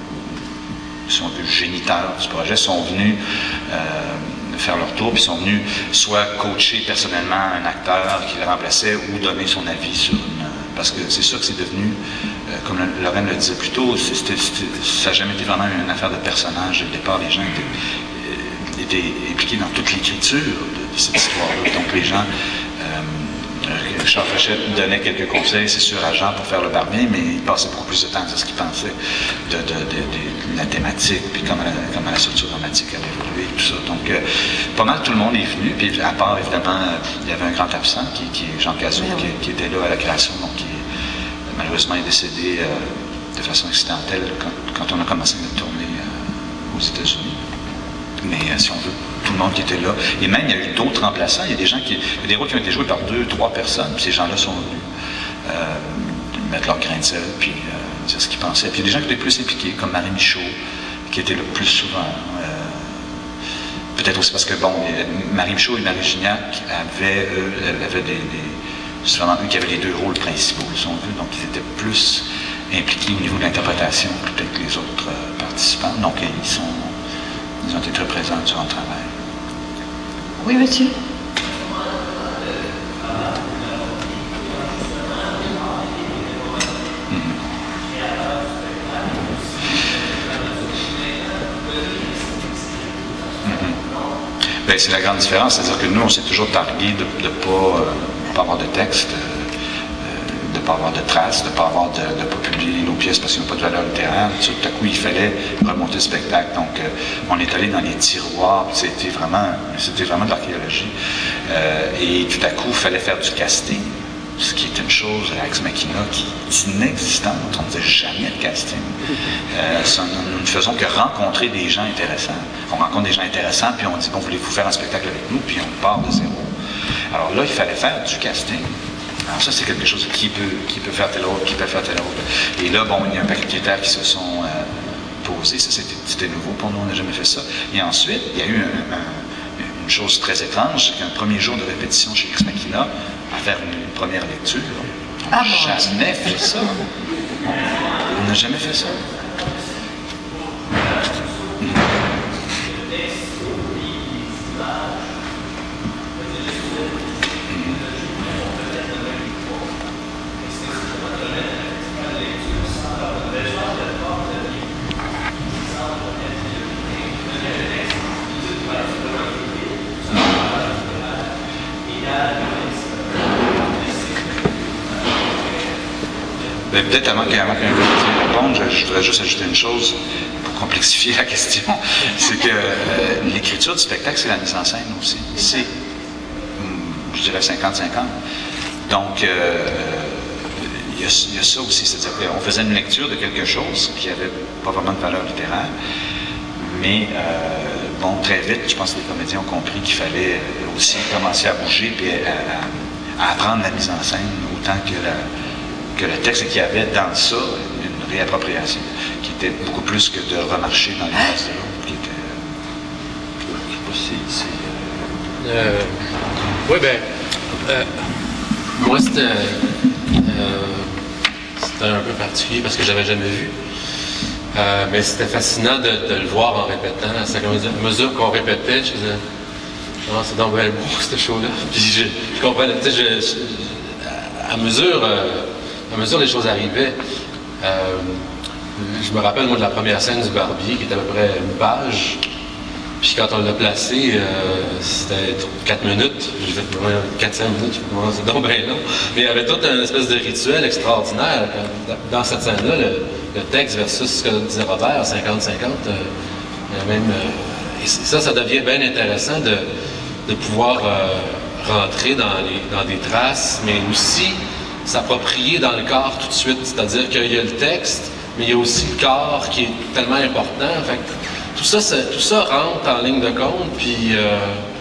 S2: si on veut, géniteurs du projet, sont venus euh, faire leur tour, puis sont venus soit coacher personnellement un acteur qui le remplaçait ou donner son avis sur une... Parce que c'est sûr que c'est devenu, euh, comme Lorraine le disait plus tôt, c'était, c'était, ça n'a jamais été vraiment une affaire de personnage. Au départ, les gens étaient, euh, étaient impliqués dans toute l'écriture de, de cette histoire-là. Donc les gens... Euh, Charles Frechette donnait quelques conseils, c'est sûr, à Jean pour faire le barbier, mais il passait beaucoup plus de temps à dire ce qu'il pensait de, de, de, de, de la thématique, puis comment la, comment la structure dramatique avait évolué, tout ça. Donc, euh, pas mal tout le monde est venu, puis à part, évidemment, il y avait un grand absent, qui, qui est Jean Cazot, qui, qui était là à la création, donc qui malheureusement est décédé euh, de façon accidentelle quand, quand on a commencé notre tournée euh, aux États-Unis. Mais euh, si on veut, tout le monde qui était là. Et même, il y a eu d'autres remplaçants. Il y a des gens qui, il y a des rôles qui ont été joués par deux, trois personnes. Puis ces gens-là sont venus euh, mettre leur grain de sel, puis euh, dire ce qu'ils pensaient. Puis il y a des gens qui étaient plus impliqués, comme Marie Michaud, qui était le plus souvent. Euh, peut-être aussi parce que, bon, Marie Michaud et Marie Gignac avaient, eux, avaient des, des c'est vraiment eux qui avaient les deux rôles principaux, si on veut. Donc ils étaient plus impliqués au niveau de l'interprétation, peut-être que les autres euh, participants. Donc ils sont. Ils ont été très présents durant le travail.
S1: Oui, monsieur.
S2: Mm-hmm. Mm-hmm. Ben, c'est la grande différence, c'est-à-dire que nous, on s'est toujours targué de ne pas, euh, pas avoir de texte, de ne pas avoir de traces, de ne pas avoir de, de pas publier nos pièces parce qu'ils n'ont pas de valeur littéraire. Tout à coup, il fallait remonter le spectacle. Donc, euh, on est allé dans les tiroirs, puis c'était vraiment, c'était vraiment de l'archéologie. Euh, et tout à coup, il fallait faire du casting, ce qui est une chose à Ex Machina qui est inexistante. On ne faisait jamais de casting. Euh, ça, nous ne faisons que rencontrer des gens intéressants. On rencontre des gens intéressants, puis on dit, bon, voulez-vous faire un spectacle avec nous? Puis on part de zéro. Alors là, il fallait faire du casting. Alors ça, c'est quelque chose qui peut, qui peut faire tel autre, qui peut faire tel autre. Et là, bon, il y a un paquet de critères qui se sont euh, posés. Ça, c'était, c'était nouveau pour nous, on n'a jamais fait ça. Et ensuite, il y a eu un, un, une chose très étrange, c'est qu'un premier jour de répétition chez Ex Machina, à faire une, une première lecture, on n'a
S1: Ah, bon.
S2: jamais fait ça. On n'a jamais fait ça. Ben, peut-être avant qu'un réponde, je, je voudrais juste ajouter une chose pour complexifier la question. C'est que euh, l'écriture du spectacle, c'est la mise en scène aussi. C'est, hum, je dirais, cinquante cinquante. Donc, euh, il y, y a ça aussi. C'est-à-dire qu'on faisait une lecture de quelque chose qui n'avait pas vraiment de valeur littéraire. Mais, euh, bon, très vite, je pense que les comédiens ont compris qu'il fallait aussi commencer à bouger et à, à, à apprendre la mise en scène autant que la que le texte, qu'il y avait dans ça une réappropriation qui était beaucoup plus que de remarcher dans les phrases de l'autre, qui était... Je sais pas si... si euh...
S12: Euh, oui, ben, euh, moi, c'était euh, c'était un peu particulier parce que je l'avais jamais vu. Euh, mais c'était fascinant de, de le voir en répétant. À mesure qu'on répétait, je disais, oh, c'est donc bien beau, ce show-là. Puis je, je comprenais, tu sais, je, je, à mesure... Euh, À mesure que les choses arrivaient, euh, je me rappelle, moi, de la première scène du Barbier, qui était à peu près une page. Puis quand on l'a placé, euh, c'était quatre minutes. J'ai fait quatre cinq minutes, c'est donc bien long. Mais il y avait tout un espèce de rituel extraordinaire. Dans cette scène-là, le, le texte versus ce que disait Robert, cinquante cinquante, euh, même, euh, et ça, ça devient bien intéressant de, de pouvoir euh, rentrer dans, les, dans des traces, mais aussi s'approprier dans le corps tout de suite. C'est-à-dire qu'il y a le texte, mais il y a aussi le corps qui est tellement important. Fait que tout ça, tout ça rentre en ligne de compte, puis euh,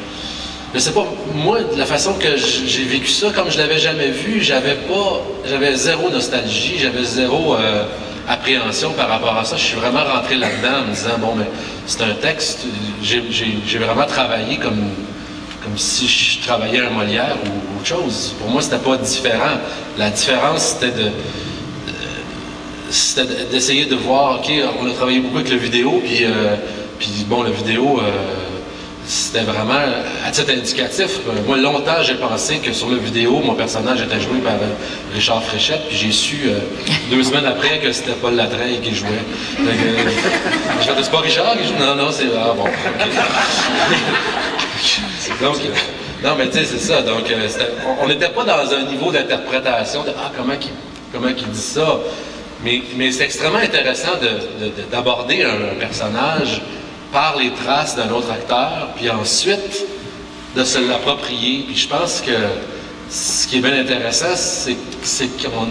S12: je sais pas, moi, de la façon que j'ai vécu ça, comme je l'avais jamais vu, j'avais pas, j'avais zéro nostalgie, j'avais zéro euh, appréhension par rapport à ça. Je suis vraiment rentré là-dedans en me disant, bon, mais c'est un texte, j'ai vraiment travaillé comme comme si je travaillais un Molière ou autre chose. Pour moi, c'était pas différent. La différence, c'était de, de c'était d'essayer de voir, OK, on a travaillé beaucoup avec le vidéo, puis, euh, puis bon, le vidéo, euh, c'était vraiment, à titre indicatif, moi, longtemps, j'ai pensé que sur le vidéo, mon personnage était joué par Richard Fréchette, puis j'ai su euh, deux semaines après que c'était Paul Latreille qui jouait. Donc, euh, je disais, c'est pas Richard qui joue? Non, non, c'est... Ah bon, OK. Donc, non, mais tu sais, c'est ça. Donc, euh, on n'était pas dans un niveau d'interprétation de « Ah, comment il, comment il dit ça? » Mais, mais c'est extrêmement intéressant d'aborder de, de, un, un personnage par les traces d'un autre acteur, puis ensuite de se l'approprier. Puis je pense que ce qui est bien intéressant, c'est qu'on...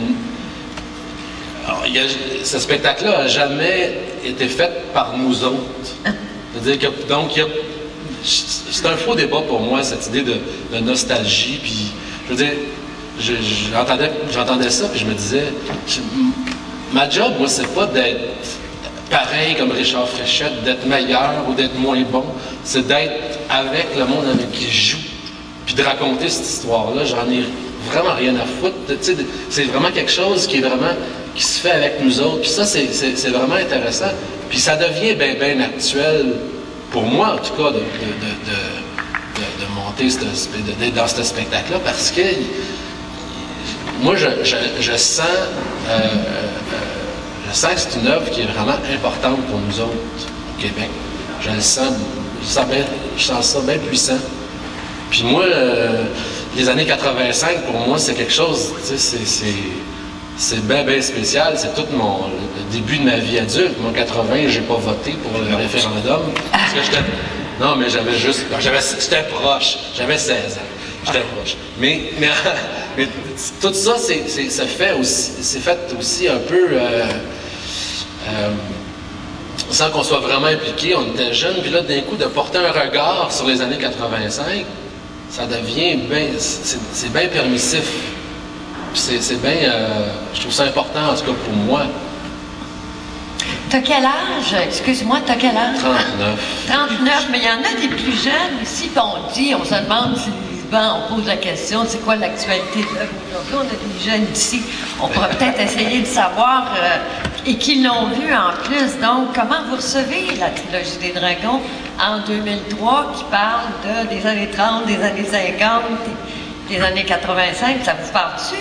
S12: Ce spectacle-là n'a jamais été fait par nous autres. C'est-à-dire que, donc, il y a... C'est un faux débat pour moi, cette idée de, de nostalgie. Puis, je veux dire, j'entendais j'entendais ça, puis je me disais, je, ma job, moi, c'est pas d'être pareil comme Richard Fréchette, d'être meilleur ou d'être moins bon. C'est d'être avec le monde avec qui je joue, puis de raconter cette histoire-là. J'en ai vraiment rien à foutre. C'est vraiment quelque chose qui est vraiment qui se fait avec nous autres. Puis ça, c'est vraiment intéressant. Puis ça devient bien, bien actuel. Pour moi, en tout cas, de, de, de, de, de monter d'être dans ce spectacle-là, parce que moi, je, je, je sens euh, euh, je sens que c'est une œuvre qui est vraiment importante pour nous autres au Québec. Je le sens, je sens, bien, je sens ça bien puissant. Puis moi, euh, les années quatre-vingt-cinq, pour moi, c'est quelque chose, tu sais, c'est bien, bien spécial. C'est tout mon, le début de ma vie adulte. Moi, en quatre-vingts, j'ai pas voté pour le référendum. Parce que j'étais... Non, mais j'avais juste... J'étais proche. J'avais seize ans. J'étais proche. Mais, mais, mais tout ça, c'est fait aussi, c'est fait aussi un peu... Euh, euh, sans qu'on soit vraiment impliqué. On était jeunes. Puis là, d'un coup, de porter un regard sur les années quatre-vingt-cinq, ça devient bien... C'est bien permissif. C'est bien, euh, je trouve ça important, en tout cas pour moi.
S1: T'as quel âge? Excuse-moi, t'as quel âge?
S12: trente-neuf.
S1: trente-neuf, mais il y en a des plus jeunes ici, puis on dit, on se demande si, ben, on pose la question, c'est quoi l'actualité de l'œuvre aujourd'hui? On a des jeunes ici, on pourrait peut-être essayer de savoir, euh, et qui l'ont vu en plus. Donc, comment vous recevez la trilogie des Dragons en deux mille trois, qui parle de, des années trente, des années cinquante, des, des années quatre-vingt-cinq, ça vous parle dessus?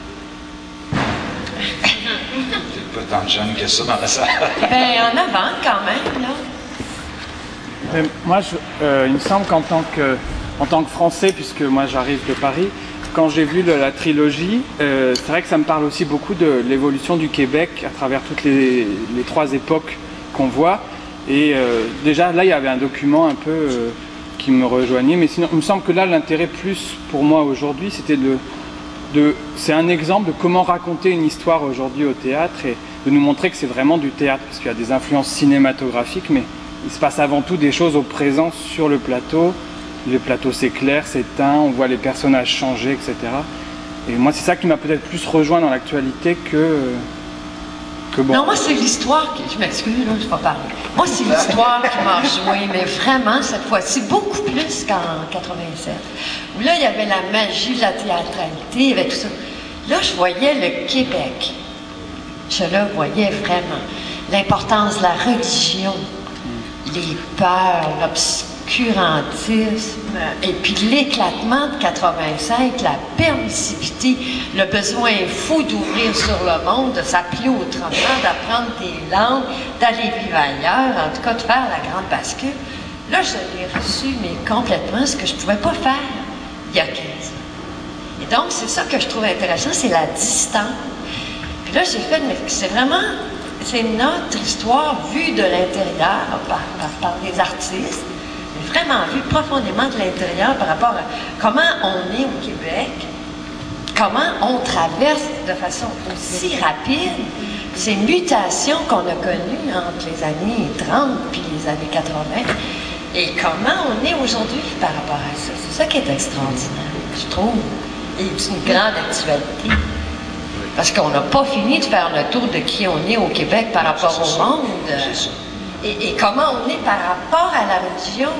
S2: Pas tant de jeunes que ça dans la salle.
S1: Ben, en avant, quand même, là.
S13: Mais moi, je, euh, il me semble qu'en tant que, en tant que Français, puisque moi j'arrive de Paris, quand j'ai vu le, la trilogie, euh, c'est vrai que ça me parle aussi beaucoup de l'évolution du Québec à travers toutes les, les trois époques qu'on voit. Et euh, déjà, là, il y avait un document un peu euh, qui me rejoignait. Mais sinon, il me semble que là, l'intérêt plus pour moi aujourd'hui, c'était de... de c'est un exemple de comment raconter une histoire aujourd'hui au théâtre et de nous montrer que c'est vraiment du théâtre, parce qu'il y a des influences cinématographiques, mais il se passe avant tout des choses au présent sur le plateau. Le plateau s'éclaire, s'éteint, on voit les personnages changer, et cetera. Et moi, c'est ça qui m'a peut-être plus rejoint dans l'actualité que... que bon.
S1: Non, moi, c'est l'histoire qui... Je m'excuse, là, je ne vais pas parler. Moi, c'est l'histoire qui m'a rejoint, mais vraiment, cette fois-ci, beaucoup plus qu'en quatre-vingt-sept. Où là, il y avait la magie de la théâtralité, il y avait tout ça. Là, je voyais le Québec. Je le voyais vraiment. L'importance de la religion, les peurs, l'obscurantisme, et puis l'éclatement de quatre-vingt-cinq, la permissivité, le besoin fou d'ouvrir sur le monde, de s'appeler autrement, d'apprendre des langues, d'aller vivre ailleurs, en tout cas de faire la grande bascule. Là, je l'ai reçu, mais complètement, ce que je ne pouvais pas faire il y a quinze ans. Et donc, c'est ça que je trouve intéressant, c'est la distance. Puis là, j'ai fait, mais c'est vraiment, c'est notre histoire vue de l'intérieur par, par, par des artistes, mais vraiment vue profondément de l'intérieur par rapport à comment on est au Québec, comment on traverse de façon aussi rapide ces mutations qu'on a connues entre les années trente puis les années quatre-vingts, et comment on est aujourd'hui par rapport à ça. C'est ça qui est extraordinaire, je trouve, et c'est une grande actualité. Parce qu'on n'a pas fini de faire le tour de qui on est au Québec par rapport au monde. Et, et comment on est par rapport à la religion,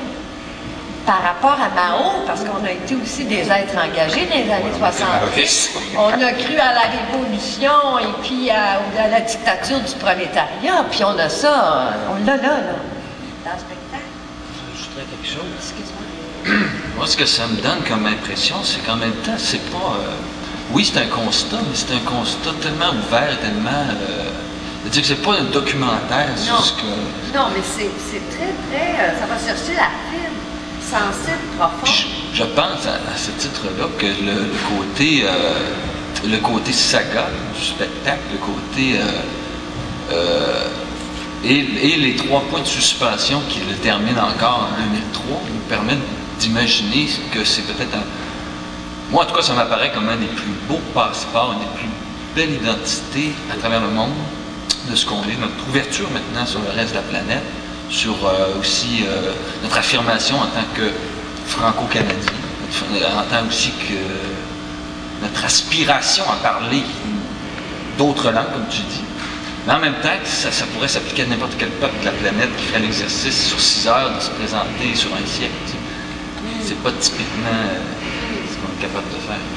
S1: par rapport à Mao, parce qu'on a été aussi des êtres engagés dans les années soixante-dix. On a cru à la révolution et puis à, à la dictature du prolétariat, puis on a ça, on l'a là, là, dans le spectacle.
S9: J'ajouterais quelque chose. Excuse-moi. Moi, ce que ça me donne comme impression, c'est qu'en même temps, c'est pas... Euh, oui, c'est un constat, mais c'est un constat tellement ouvert, tellement... Euh, c'est-à-dire que c'est pas un documentaire sur ce que...
S4: Non, mais c'est, c'est très, très... Euh, ça va chercher la fibre sensible, profonde.
S9: Je, je pense à, à ce titre-là que le, le côté... Euh, le côté saga du spectacle, le côté... Euh, euh, et, et les trois points de suspension qui le terminent encore en deux mille trois nous permettent d'imaginer que c'est peut-être un... Moi, en tout cas, ça m'apparaît comme un des plus beaux passeports, une des plus belles identités à travers le monde de ce qu'on est, notre ouverture maintenant sur le reste de la planète, sur euh, aussi euh, notre affirmation en tant que franco-canadien, en tant aussi que notre aspiration à parler d'autres langues, comme tu dis. Mais en même temps, ça, ça pourrait s'appliquer à n'importe quel peuple de la planète qui ferait l'exercice sur six heures de se présenter sur un siècle. Tu sais. C'est pas typiquement euh, ce qu'on est capable de faire.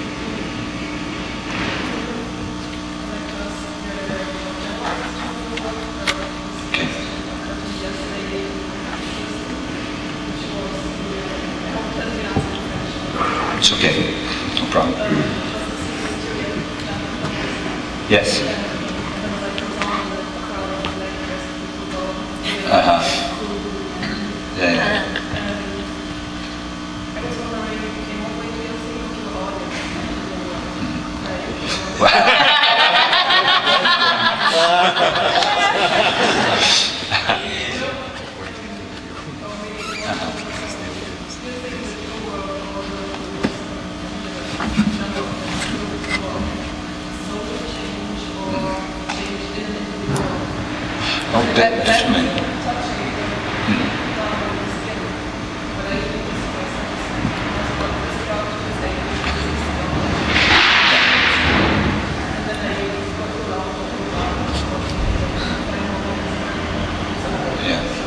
S9: OK.
S2: It's okay. No problem. Yes. Uh-huh. Yeah, yeah.
S9: Donc, peut-être,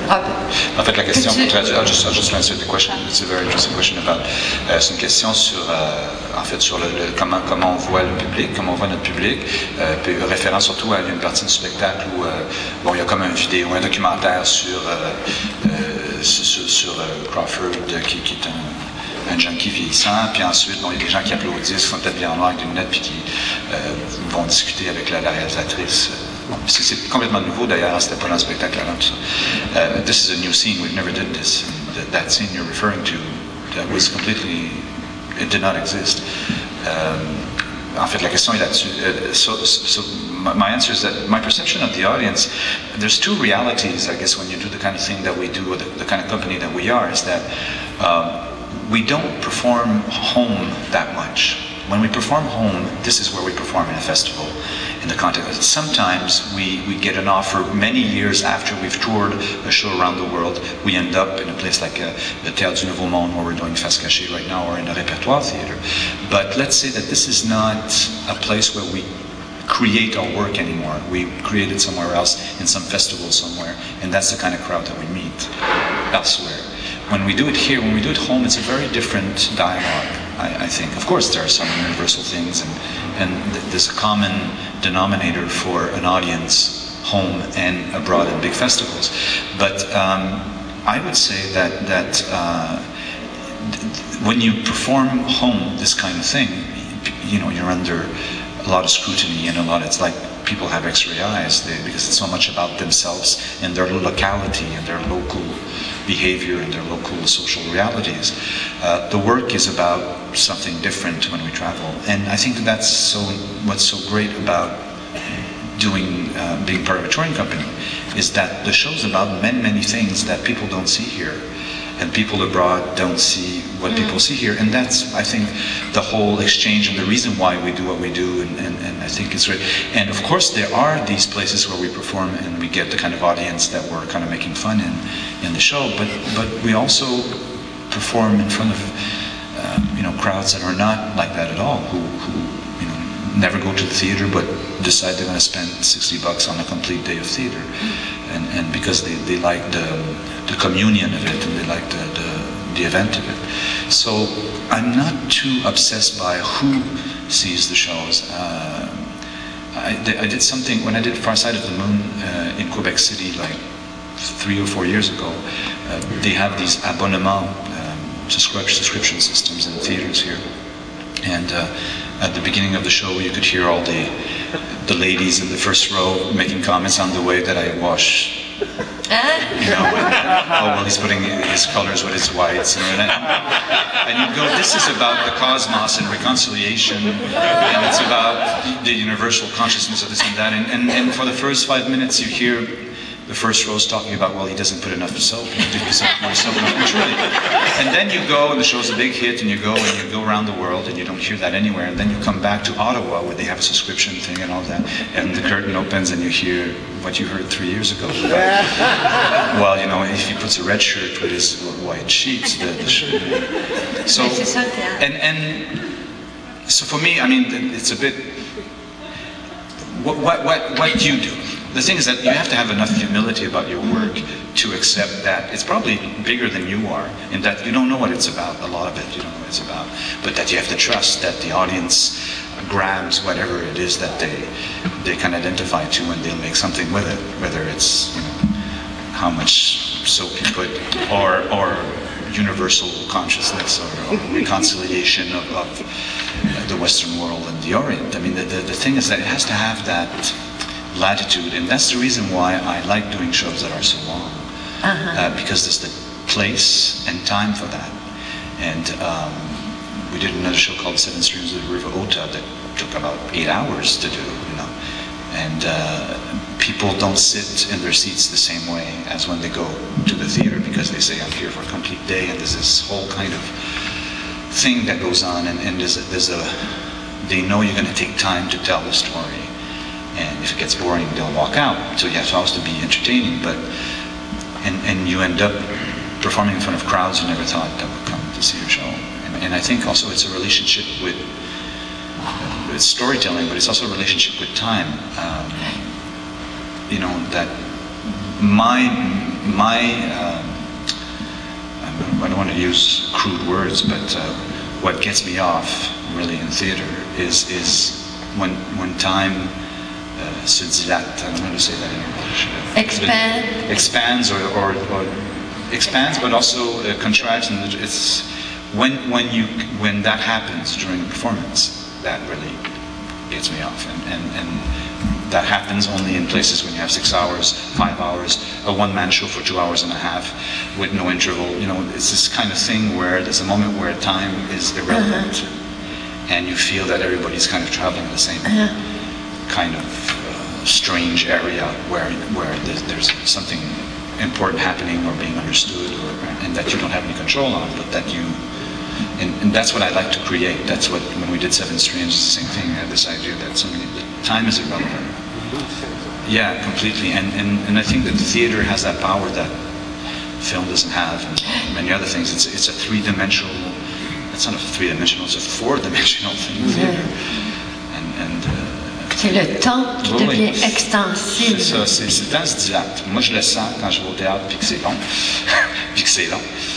S2: En fait, la question, pour traduire, I'll just, I'll just answer the question. It's a very interesting question about. Euh, c'est une question sur, euh, en fait, sur le, le, comment comment on voit le public, comment on voit notre public. Euh, puis référent surtout à une partie du spectacle où, euh, bon, il y a comme une vidéo, un documentaire sur euh, euh, sur, sur euh, Crawford qui, qui est un un junkie vieillissant, puis ensuite, bon, il y a des gens qui applaudissent, qui font peut-être bien en noir avec des lunettes, puis qui euh, vont discuter avec la, la réalisatrice. Bon, c'est, c'est complètement nouveau d'ailleurs, c'était pas dans le spectacle avant tout ça. Uh, this is a new scene, we've never did this. That, that scene you're referring to, that was completely, it did not exist. Um, en fait, la question est là-dessus. Uh, so, so my, my answer is that my perception of the audience, there's two realities, I guess, when you do the kind of thing that we do, or the, the kind of company that we are, is that um, we don't perform home that much. When we perform home, this is where we perform in a festival, in the context. Sometimes we, we get an offer many years after we've toured a show around the world. We end up in a place like uh, the Théâtre du Nouveau Monde, where we're doing Face Cachée right now, or in the Répertoire Theatre. But let's say that this is not a place where we create our work anymore. We create it somewhere else, in some festival somewhere, and that's the kind of crowd that we meet elsewhere. When we do it here, when we do it home, it's a very different dialogue, I, I think. Of course, there are some universal things, and, and th- there's a common denominator for an audience home and abroad in big festivals. But um, I would say that, that uh, th- when you perform home this kind of thing, you know, you're under a lot of scrutiny and a lot, it's like people have x-ray eyes they, because it's so much about themselves and their locality and their local behavior and their local social realities. Uh, the work is about something different when we travel, and I think that's so what's so great about doing uh, being part of a touring company is that the show's about many many things that people don't see here, and people abroad don't see what mm. people see here, and that's I think the whole exchange and the reason why we do what we do, and, and, and I think it's great. And of course there are these places where we perform and we get the kind of audience that we're kind of making fun in in the show, but but we also perform in front of uh, you know crowds that are not like that at all, who, who you know never go to the theater but decide they're going to spend sixty bucks on a complete day of theater, and and because they, they like the the communion of it, and they like the, the, the event of it. So I'm not too obsessed by who sees the shows. Uh, I, I did something, when I did Far Side of the Moon uh, in Quebec City like three or four years ago, uh, they have these abonnement um, subscription, subscription systems in theaters here. And uh, at the beginning of the show you could hear all the, the ladies in the first row making comments on the way that I wash. You know, oh well, he's putting his colors with his whites, and, and you go, this is about the cosmos and reconciliation, and it's about the universal consciousness of this and that, and, and, and for the first five minutes you hear the first row's talking about, well, he doesn't put enough soap, he doesn't put more soap, truly. And then you go, and the show's a big hit, and you go, and you go around the world, and you don't hear that anywhere, and then you come back to Ottawa, where they have a subscription thing and all that, and the curtain opens, and you hear what you heard three years ago. Well, you know, if he puts a red shirt with his white sheets, the, the shirt. So, and, and so for me, I mean, it's a bit, what, what, what, what do you do? The thing is that you have to have enough humility about your work to accept that it's probably bigger than you are, and that you don't know what it's about, a lot of it you don't know what it's about, but that you have to trust that the audience grabs whatever it is that they they can identify to, and they'll make something with it, whether it's, you know, how much soap you put, or or universal consciousness, or, or reconciliation of, of the Western world and the Orient. I mean, the, the, the thing is that it has to have that latitude, and that's the reason why I like doing shows that are so long, uh-huh. uh, because there's the place and time for that. And um, we did another show called Seven Streams of the River Ota that took about eight hours to do, you know. And uh, people don't sit in their seats the same way as when they go to the theater, because they say, I'm here for a complete day, and there's this whole kind of thing that goes on, and, and there's a, there's a, they know you're going to take time to tell the story. And if it gets boring, they'll walk out. So you have to also be entertaining, but and and you end up performing in front of crowds you never thought that would come to see your show. And, and I think also it's a relationship with uh, it's storytelling, but it's also a relationship with time. Um, you know, that my my, um, I don't want to use crude words, but uh, what gets me off really in theater is is when when time uh, se dilate. I don't know how to say that in English.
S1: Expand.
S2: Expands or, or, or expands, but also uh, contracts, and it's when when you when that happens during a performance, that really gets me off, and and, and that happens only in places when you have six hours, five hours, a one-man show for two hours and a half with no interval. You know, it's this kind of thing where there's a moment where time is irrelevant, uh-huh. and you feel that everybody's kind of traveling the same uh-huh. kind of uh, strange area where where there's, there's something important happening or being understood, or, and that you don't have any control on, but that you, and, and that's what I like to create. That's what, when we did Seven Strange, it's the same thing. I had this idea that somebody, that time is irrelevant. Yeah, completely. And, and, and I think that theater has that power that film doesn't have, and many other things. It's, it's a three-dimensional, it's not a three-dimensional, it's a four-dimensional thing, theater. And, and, uh,
S1: c'est le temps qui
S2: oui,
S1: devient
S2: oui.
S1: extensible.
S2: C'est ça, c'est, c'est le temps se dilate. Moi, je le sens quand je vais au théâtre, puis que c'est long, puis que c'est long.